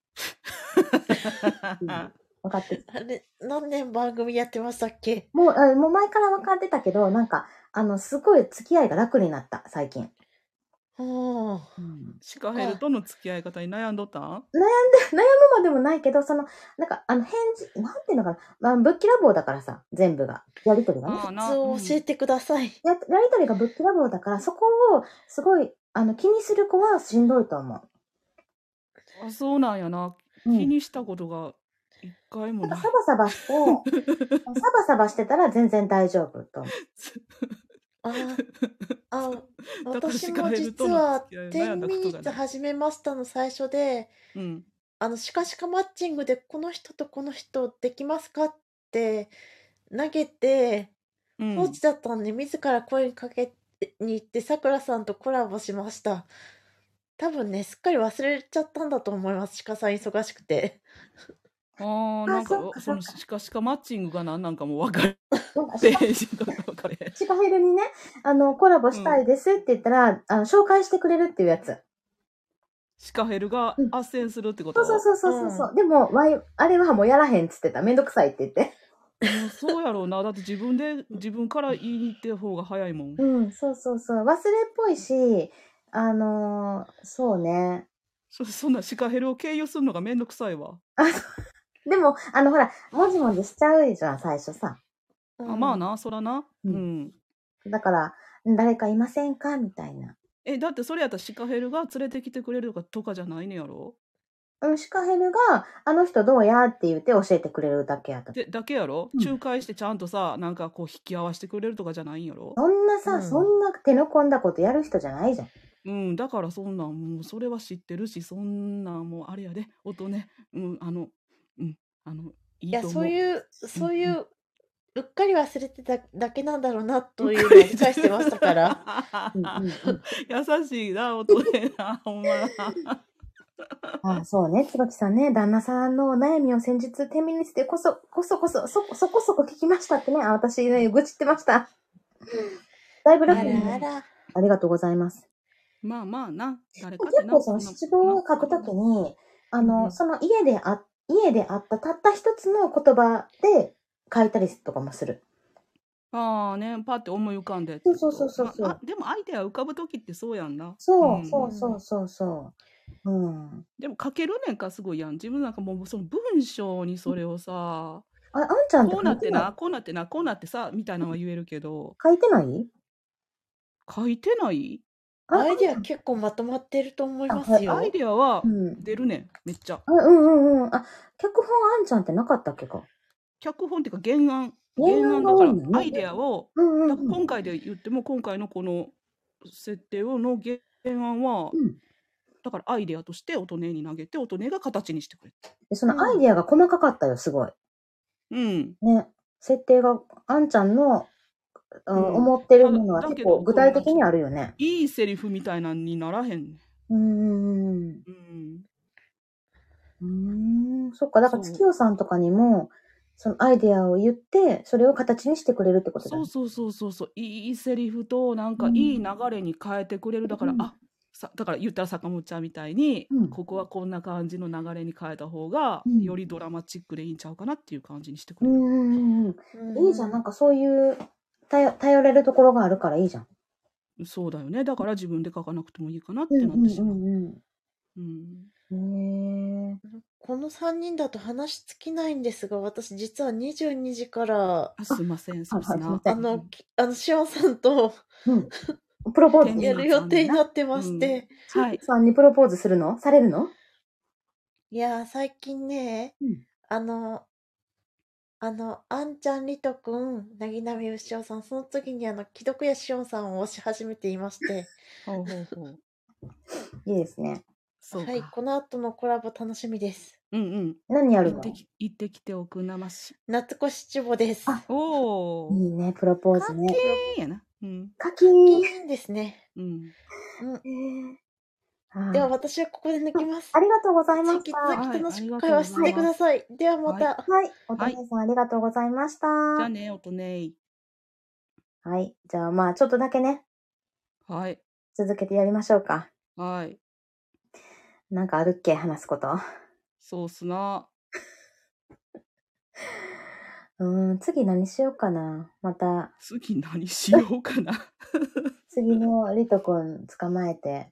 うん分かってきた。 あれ、何年番組やってましたっけ？ もう、あもう前から分かってたけど、なんか、あの、すごい付き合いが楽になった、最近。 うん。 シカヘルとの付き合い方に悩んどったん？悩んで、悩むまでもないけど、その、なんか、あの、返事、なんていうのかな。まあ、ぶっきらぼうだからさ、全部が。やりとりがね。 コツを教えてください。 や、やりとりがぶっきらぼうだから、そこを、すごい、あの、気にする子はしんどいと思う。 あ、そうなんやな。気にしたことが一回もない。 サバサバして、サバサバしてたら全然大丈夫と思う。 ああ、私も実はじゅうミニッツ始めましたの最初で、うん、あのシカシカマッチングでこの人とこの人できますかって投げて、うん、放置だったのに自ら声かけに行ってさくらさんとコラボしました。多分ね、すっかり忘れちゃったんだと思います。鹿さん忙しくて。 ああ、なんか、 そっかそのそっかしかしかマッチングが何なんかも分かれなんかページと分かれ。 シカヘルにね、あの、コラボしたいですって言ったら、あの、紹介してくれるっていうやつ。 シカヘルがうん斡旋するってこそうそうと？ そうそうそう。でも、わい、あれはもうやらへんっつってた。めんどくさいって言って。 もうそうやろうな。だって自分で自分から言いに行ってる方が早いもん。 うん、そうそうそう。忘れっぽいし、あのーそうね。 そそんなシカヘルを経由するのがめんどくさいわ。 あ、そうでも、あの、ほら、もじもじしちゃうじゃん、最初さ。 うんあ、まあな、そらな。 ううんん。 だから、誰かいませんかみたいな。 え、だってそれやったらシカヘルが連れてきてくれるとかとかじゃないねやろ？ うんシカヘルが、あの人どうやって言って教えてくれるだけやった。 で、だけやろ？ うん仲介してちゃんとさ、なんかこう引き合わせてくれるとかじゃないんやろ？ そんなさ、 うんそんな手の込んだことやる人じゃないじゃん。 うん、だからそんなんもうそれは知ってるし、そんなんもうあれやで、音ね、うん、あの、うん、あの、いいや、 いと思う。 そういう、そういう、うっかり忘れてただけなんだろうなといううっかりのを理解してましたから。 うんうんうん優しいな、音ねな、ほんまな。 ああそうね、椿さんね、旦那さんの悩みを先日、天秤にしてこそ、こそこそ、そ、そこそこ聞きましたってね、あ私ね、愚痴ってました。だいぶあら楽になる。 あら。 ありがとうございます。 まあまあな、誰かってな。 結構そのんな七五を書くときに、あの、 うんその家であ、家であったたった一つの言葉で書いたりとかもする。 ああね、パって思い浮かんでってそうこと。 そうそうそうそう。 まあ、あでもアイデア浮かぶときってそうやんな。 そう、 んそうそうそうそう。うん。 でも書けるねんかすごいやん。自分なんかもうその文章にそれをさ、 あ、あんちゃんってこう書てないないってな、こうなってな、こうなってさ、みたいなのは言えるけど、 書いてない書いてないあアイデアあんち結構まとまってると思いまあはいすよ。 アイデアはうん出るねん、めっちゃ。 ゃん。あうんうんうん。あ、脚本あんちゃんってなかったっけか。 脚本っていうか原案。 原原案案だからが多いのね。 アイデアを、 うんうんだからうん。 今回で言っても今回のこの設定をの原案は、 うんだからアイデアとして音音に投げて音音が形にしてくれた。 で、そのアイディアが細かかったよ、すごい。 うん。 ね。設定が、あんちゃんの、あうん思ってるものは結だだけど構具体的にあるよね。 いいセリフみたいなのにならへん。 うんうんうん。 うん。うーん、そっか。だからそう月夜さんとかにも、そのアイデアを言って、それを形にしてくれるってことだね。 そうそうそうそうそう。いいセリフとなんかうんいい流れに変えてくれる。だから、 うんあさだから言ったら坂本ちゃんみたいに、 うんここはこんな感じの流れに変えた方が、 うんよりドラマチックでいいんちゃうかなっていう感じにしてくれる。 うんうんうんううんん。いいじゃん。なんかそういう頼、頼れるところがあるからいいじゃん。 そうだよね。だから自分で書かなくてもいいかなっうんてなってしまう。 うんうん。 うん。へえ。 このさんにんだと話尽きないんですが、私実はにじゅうにじから、 あすいません、そうですな。 はいあの、きあの、しおんさんとうん。プロポーズ天秤やる予定になってまして、 はい。 さんにプロポーズするのされるのいやー、最近ね、 うん。 あの、あの、あんちゃんりとくん、なぎなみうしおさん、その次にあの、既読やしおんさんを推し始めていまして、 ほうほうほう。 いいですね。 そうか。 はい、この後のコラボ楽しみです。 うんうん。 何やるの行ってき行ってきておくなまし。 夏越しちぼです。 あおお。 いいね、プロポーズね。 いいやな。うん。 課金。 いいんですね。 うん。 うん。 へーはいでは私はここで抜きますあ。りがとうございま引きした。 続き楽しく会話してください。ではまた。 はい。おとねさんありがとうございました。 じゃあね、おとねはい。じゃあまあ、ちょっとだけね、 はい。 続けてやりましょうか。 はい。 なんかあるっけ話すこと。 そうっすな。 うーん、次何しようかな。また、 次何しようかな。 次のリトくん捕まえて。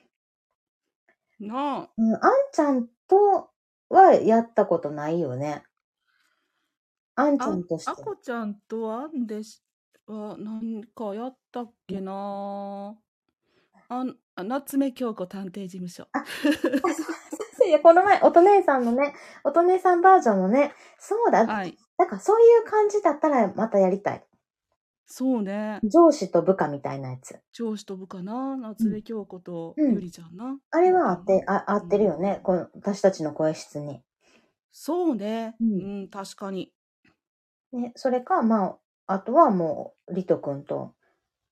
なあ。 うん、あんちゃんとはやったことないよね。あんちゃあんとして。 あこちゃんとあんでしは何かやったっけな。あんあ夏目京子探偵事務所。 いや、この前、おと姉さんのね、おと姉さんバージョンのね、そうだ。 はい。 なんかそういう感じだったらまたやりたい。 そうね。 上司と部下みたいなやつ。 上司と部下な。夏目京子とうんゆりちゃんな。 あれはあって、あ合ってるよね。この私たちの声質に。 そうね。 ううんん、確かに。 ね、それか、まあ、あとはもう、リト君と、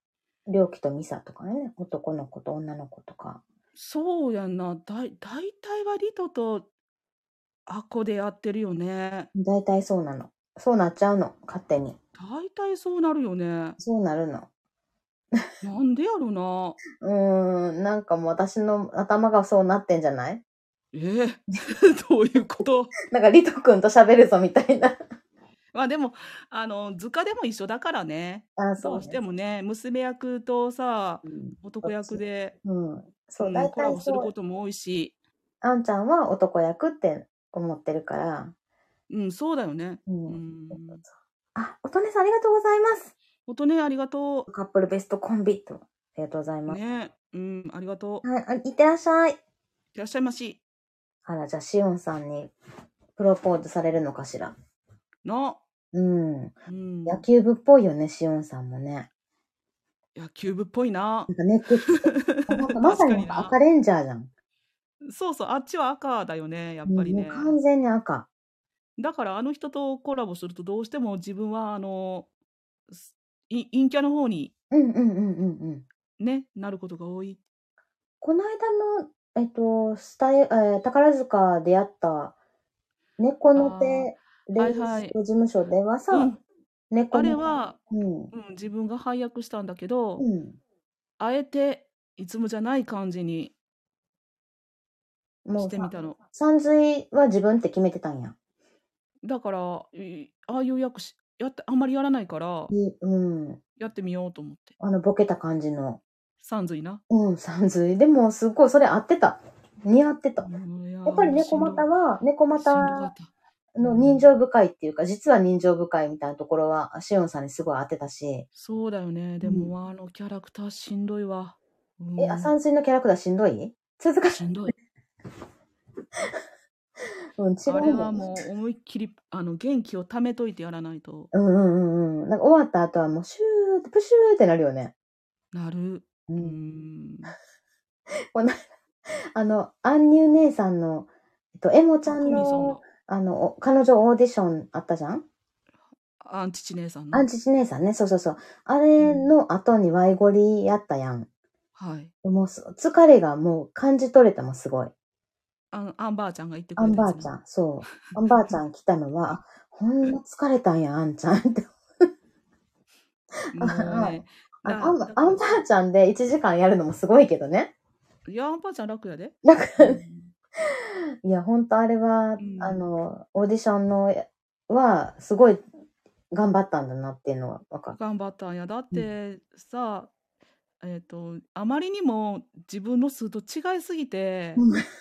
良樹とミサとかね、男の子と女の子とか。 そうやんな。だい大体はリトとアコでやってるよね。 大体そうなの。そうなっちゃうの、勝手に。 大体そうなるよね。 そうなるの。 なんでやろな。 うーん、なんかもう私の頭がそうなってんじゃない？ えー、どういうこと？ なんかリト君と喋るぞみたいな。 まあでも、あの、図鑑でも一緒だからね。 あ、そうね。 どうしてもね、娘役とさ、 うん、 男役で、 うん。そう、 うん、 大コラボする体そう。 ことも多いし。 あんちゃんは男役って思ってるから。 うん、そうだよね。 う。 うんん。 あ、おとねさんありがとうございます。 音ね、ありがとカップルベストコンビと。ありがとうございうます。 ね。うん、ありがとう。 はい、あいってらっしゃい。 いらっしゃいまし。 あら、じゃあ、しおんさんにプロポーズされるのかしら。 の、 うん。 うん、 野球部っぽいよね、しおんさんもね。 野球部っぽいな。 なんかネックあなんかまさになんか赤レンジャーじゃん。 そうそう、あっちは赤だよね、やっぱりうん、もね。 う完全に赤。 だからあの人とコラボするとどうしても自分はあの、すい陰キャの方にうんうんうんうんうん。 ね、なることが多い。 この間の、えっと、スタイ、えー宝塚でやった猫の手レイはいはいスト事務所ではさ、 うん。あ猫のれは、 うん。 うん、自分が配役したんだけど、 うん。 あえていつもじゃない感じにもうしてみたの。 さん髄は自分って決めてたんや。 だから、いああいう役しやってあんまりやらないから、 いうん。 やってみようと思って。 あの、ボケた感じの。 さん髄な。 うん、さん髄。でも、すっごい、それ合ってた。似合ってた。 うん、いややっぱりもうしんど猫股は、猫しんどか股った。 の人情深いっていうか、実は人情深いみたいなところは、しおんさんにすごい合ってたし。 そうだよね。でも、あのキャラクターしんどいわ。うえ、あ、 ん、 さん髄のキャラクターしんどい？続かしんどい。 うん、違あれうもん。 はもう思いっきりあの元気を貯めといてやらないと。 うんうんうんうん。なんか終わった後はもうシューってプシューってなるよね。 なる。 う。 うんん。 このあの、アンニュー姉さんの、えっと、エモちゃんクミンさんのの、 あの、お彼女オーディションあったじゃん？ アンチチ姉さんの。 アンチチ姉さんね、そうそうそう。あれの後にワイゴリやったやん。 はい。 もうす、疲れがもう感じ取れたもん、すごい。 あの、アンバーちゃんが言ってアくれたやつな。 ンバーちゃん、そう。アンバーちゃん来たのは、あほんま疲れたんや、アンちゃんって。 もうね、 あだアンバアンバだからーちゃんでいちじかんやるのもすごいけどね。 いや、アンバーちゃん楽やで。 だから、 うんいや、ほんとあれは、 うんあの、オーディションのは、すごい頑張ったんだなっていうのは分かった。 頑張ったんや。だってさ、えっと、あまりにも自分の数と違いすぎて、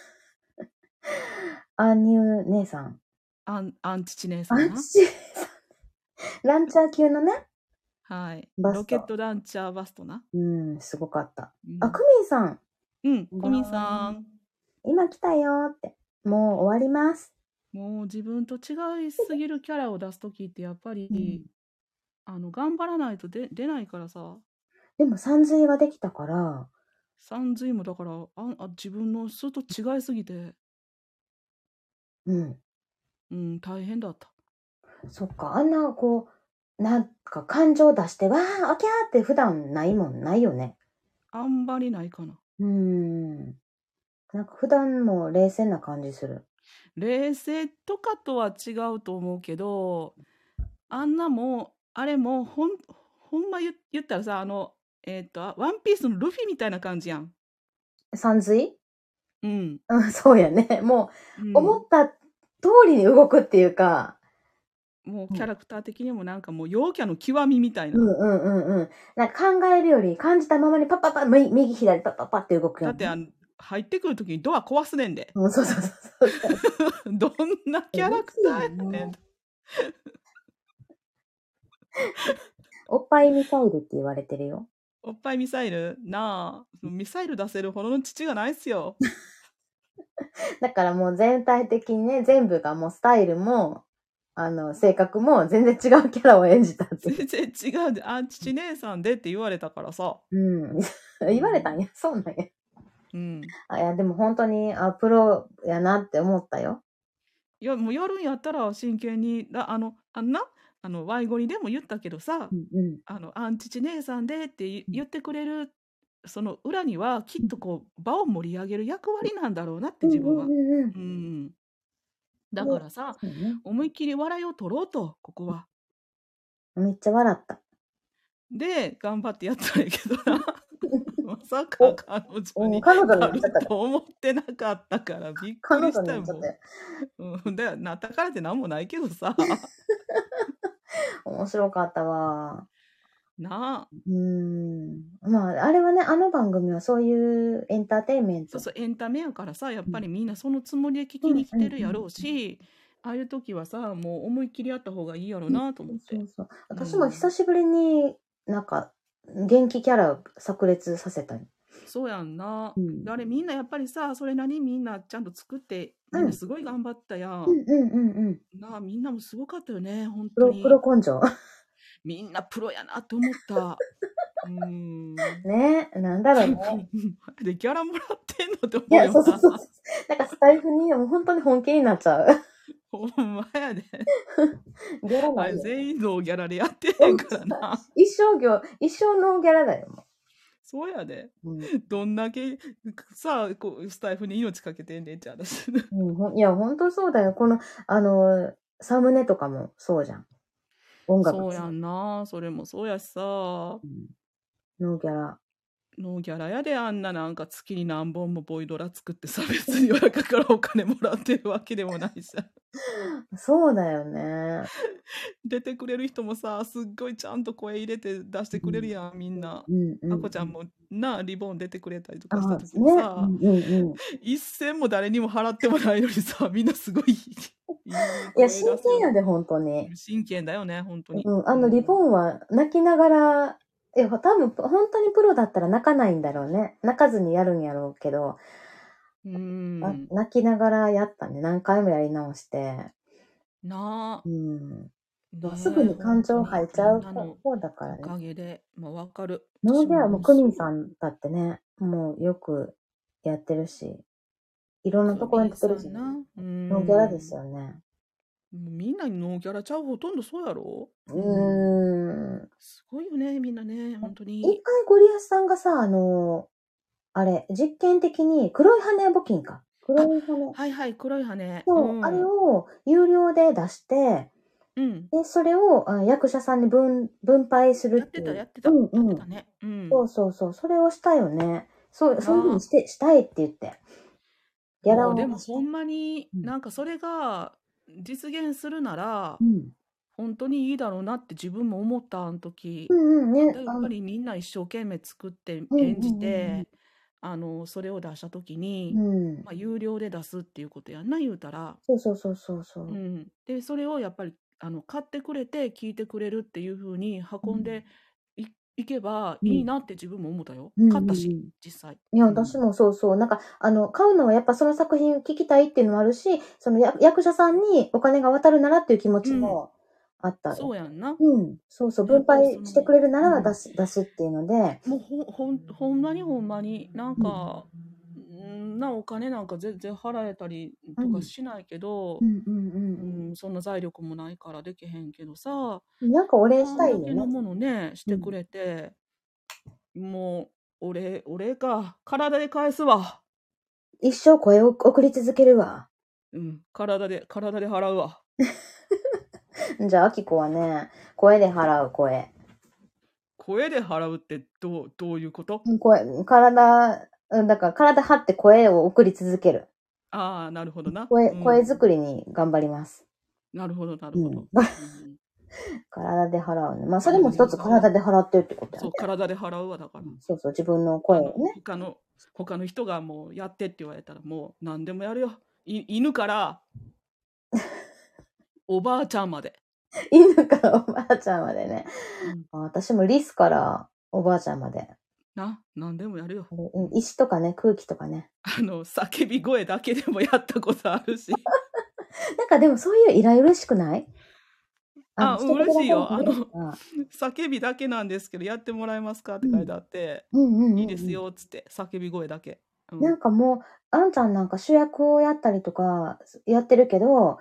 アンニュー姉さん。 アン、アンチチ姉さアんな。 ンチ姉さん。ランチャー級のね。 はい。 バストロケットランチャーバストな。 うん、すごかった。 うんあ、クミンさん。 うん、クミンさん。 今来たよって。もう終わります。 もう自分と違いすぎるキャラを出すときってやっぱり、あの頑張らないとで出ないからさ。 でも、さん髄はできたから、 さん髄もだからああ自分の数と違いすぎて、 うん。 うん、大変だった。 そっか、あんな、こう、なんか感情出して、わー、おきゃーって普段ないもん、ないよね。 あんまりないかな。 うーん。なんか普段も冷静な感じする。 冷静とかとは違うと思うけど、あんなもうあれもほんほんま言言ったらさ、あのえっ、とワンピースのルフィみたいな感じやん。 さん髄うん。 うん、そうやね。もう、 うん、 思った通りに動くっていうか、 もうキャラクター的にもなんかもう陽キャの極みみたいな。 うんうんうんうん。なんか考えるより感じたままにパッパッパッ、右右左パッパッパッって動くやん。 だってあの入ってくるときにドア壊すねんで。 うん、そうそうそうそう。 どんなキャラクターやねん。 おっぱいミサイルって言われてるよ。 おっぱいミサイルなあ、ミサイル出せるほどの父がないっすよ。 だからもう全体的にね、全部がもうスタイルも、あの、性格も全然違うキャラを演じたって。 全然違うで、あんちち姉さんでって言われたからさ。 うん。言われたんや。そうなんや。 うん。 あ、いや、でも本当に、あ、プロやなって思ったよ。 いや、もうやるんやったら真剣に、だあの、あんな、 あのワイゴリでも言ったけどさ、 うんうんあのアンチチ姉さんでって言言ってくれるその裏にはきっとこう場を盛り上げる役割なんだろうなってうん自分は。 うんうんうんうん。だねからさ、 そうね思いっきり笑いを取ろうと、ここは。 めっちゃ笑った。 で、頑張ってやったんやけどな。まさおか彼女うんに彼女になるなっちゃったね。 と思ってなかったからびっく彼女りしたよ、もになっちゃったよ。 う。うん、だよなったからってなんもないけどさ。 面白かったわ。 なあ。 うーん。まあ、あれはね、あの番組はそういうエンターテインメント。 そうそう、エンタメやからさ、やっぱりみんなそのつもりで聞うんきに来てるやろうんうし、ああいう時はさ、もう思いっきりやった方がいいやろなと思って。 そうそう。私も久しぶりになんか元気キャラを炸裂させたり。 そうやんな。 うんあれみんなやっぱりさ、それなりにみんなちゃんと作って、みんなすごい頑張ったやん。 うんうんうんうん。 なあ、みんなもすごかったよね、本プロ、 当に。 プロ根性。 みんなプロやなって思った。うーん。 ねなんだろうね。 で、ギャラもらってんのって思いうや、 よな。 そうそうそう。なんかスタイフにもう本当に本気になっちゃう。 ほんまやで。 ギャラあれないよ。 全員のギャラでやってへんからな。 一生業、一生のギャラだよ。もそうやで。 ううんどんだけさあ、こうスタイフに命かけてんねんって話。 うんほんいや、本当そうだよ。この、あの、サムネとかもそうじゃん。音楽。 そうやんな。それもそうやしさ。 うんノーギャラ。 ノーギャラやであんななんか月に何本もボイドラ作ってさ、別に親からお金もらってるわけでもないしさ。 そうだよね。 出てくれる人もさ、すっごいちゃんと声入れて出してくれるやん、みんな。 うんうん。 あこちゃんもな、リボン出てくれたりとかあしたね。うん時もさ、 うんうん。 一銭も誰にも払ってもないのにさ、みんなすごいいいいや、真剣やで、本当に。 真剣だよね、本当に。 うん、あの、リボンは泣きながら、いや、多分、本当にプロだったら泣かないんだろうね。泣かずにやるんやろうけど、 うあん。 泣きながらやったね。何回もやり直して。 なあう。ん。 ねすぐに感情入っちゃうみんなの方だからおね。 かげで、まあわかる。 ノーギャラもクミンんさんだってね、もうよくやってるし、いろんなところに出てるし、 な。うんノーギャラですよね。 もうみんなにノーギャラちゃう、ほとんどそうやろ。 うーん。 すごいよね、みんなね、本当一に。 回ゴリアスさんがさ、あの、あれ、実験的に黒い羽募金か。黒い羽。 はいはい、黒い羽。 そう、 んあれを有料で出して、 うん。 で、それをあ役者さんに分、分配するやってた、 っていう。 やってた、 うんうんやってた。ね。うん。 そうそうそう。それをしたよね。そう、そういうふうなあにして、したいって言って。ギャラを。 もうでもほんまにうんなんかそれが実現するならうん。 本当にいいだろうなって自分も思ったあの時。 うんうんね。 やっぱりみんな一生懸命作ってうん演じうんうんうんて、あのそれを出した時に、 うん。 まあ、有料で出すっていうことやんな言うたら、 そうそうそうそうそう。 うん、でそれをやっぱりあの買ってくれて聞いてくれるっていう風に運んでい,、いけばいいなって自分も思ったよ。 うん買ったし、 うんうん実際。 いや、私もそうそう。なんか、あの、買うのはやっぱその作品を聞きたいっていうのもあるし、そのや役者さんにお金が渡るならっていう気持ちもあったよ。 そうやんな。 うん。そうそう。分やっぱりその配してくれるならうん出す、出すっていうので、 もうほほんほんまにほんまになんか、んなお金なんか全然払えたりとかしないけど、 うんうんうんそんな財力もないからできへんけどさ、 うん。なんかお礼したいよあんだけのね。 ものねしてくれて、もうお礼お礼か体で返すわ。 一生声を送り続けるわ。 うん体で体で払うわ。 じゃあ、あきこはね、声で払う声。 声で払うってどうどういうこと？ 声、体、うんだから体張って声を送り続ける。 ああなるほどな。 声、 うん声作りに頑張ります。 なるほどなるほど。 うんうん体で払うね。まあ、それも一つ体で払ってるってことだそうよね。 体で払うわだから。 そうそう、自分の声あのをね。 他の他の人がもうやってって言われたらもう何でもやるよ。い犬からおばあちゃんまで。 犬からおばあちゃんまでね。 うん私もリスからおばあちゃんまで。 な何でもやるよ。 うん石とかね、空気とかね。 あの叫び声だけでもやったことあるし。 なんかでもそういう依頼嬉しくない？ あの嬉しいよ。あのしてくれたら叫びだけなんですけどやってもらえますかって書いてあって、 うんうんうんうん、 いいですよっつって叫び声だけ。うんなんかもう、あんちゃんなんか主役をやったりとかやってるけど、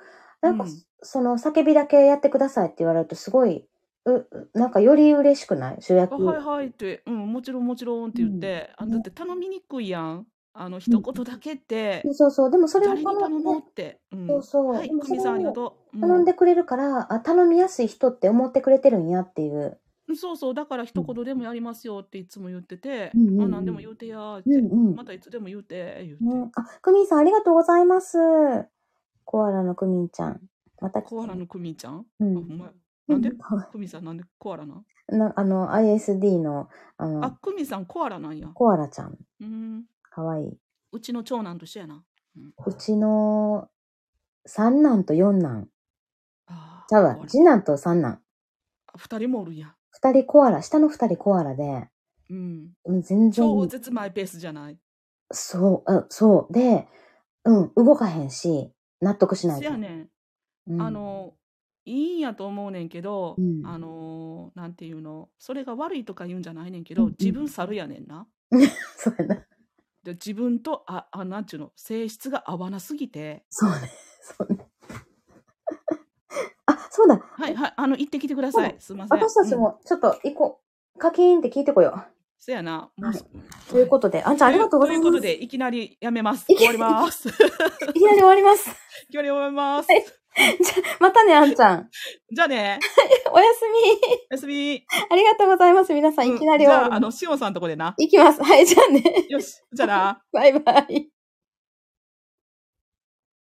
なんか、 うんその叫びだけやってくださいって言われるとすごい、う、なんかより嬉しくない主あ、 役。 はいはいって、うん、もちろんもちろんって言って、あ、だって頼みにくいやん。あの、一言だけって、 そうそう。でもそれを誰に頼頼んもうで、 って。うん。 そうそう。 はい、 でもそれ久美さんありがをとう。 頼んでくれるから、あ、頼みやすい人って思ってくれてるんやっていう。 うん、そうそう、だから一言でもやりますよっていつも言ってて、 うんうんうんあ、何でも言うてやーって、 うんうんまたいつでも言うて、言うて。 ね、あ、クミンさんありがとうございます。コアラのクミンちゃん。また来てコアラのクミちゃん、 うんあ、ほんまや。なんでうんクミさんなんでコアラなんなあの、アイエスディー の、あの、 あ、クミさんコアラなんや。 コアラちゃん。 うん。 かわいい。 うちの長男と一緒やな。うん、 うちの三男と四男。 あちゃうわ、次男と三男。 あ、二人もおるんや。 二人コアラ、下の二人コアラで、 うん。 うん全然。 超絶マイペースじゃない。 そう、あそう。で、うん、動かへんし、納得しないと。 せやねん。 うん、 あの、いいんやと思うねんけど、 うんあの、なんていうの、それが悪いとか言うんじゃないねんけど、 うんうん自分猿やねんな。 そうやな。 で自分と、あ、あ、なんちゅうの、性質が合わなすぎて。 そうね、そうね。あ、そうだ。 はいはい、あの、行ってきてください。すいません。 私たちもちょっと行こう。カキーンって聞いてこよう。 せやな。もう、 はいということで、あんちゃんありがとうございます。 ということで、いきなりやめます。 いき終わります。 いきなり終わります。 いきなり終わります。 じゃ、またね、あんちゃん。 じゃあね。 おやすみ。 おやすみ。 ありがとうございます。皆さん、いきなり終わります。 じゃあ、あの、しおんさんとこでな。 行きます。はい、じゃあね。 よし。じゃあな。 バイバイ。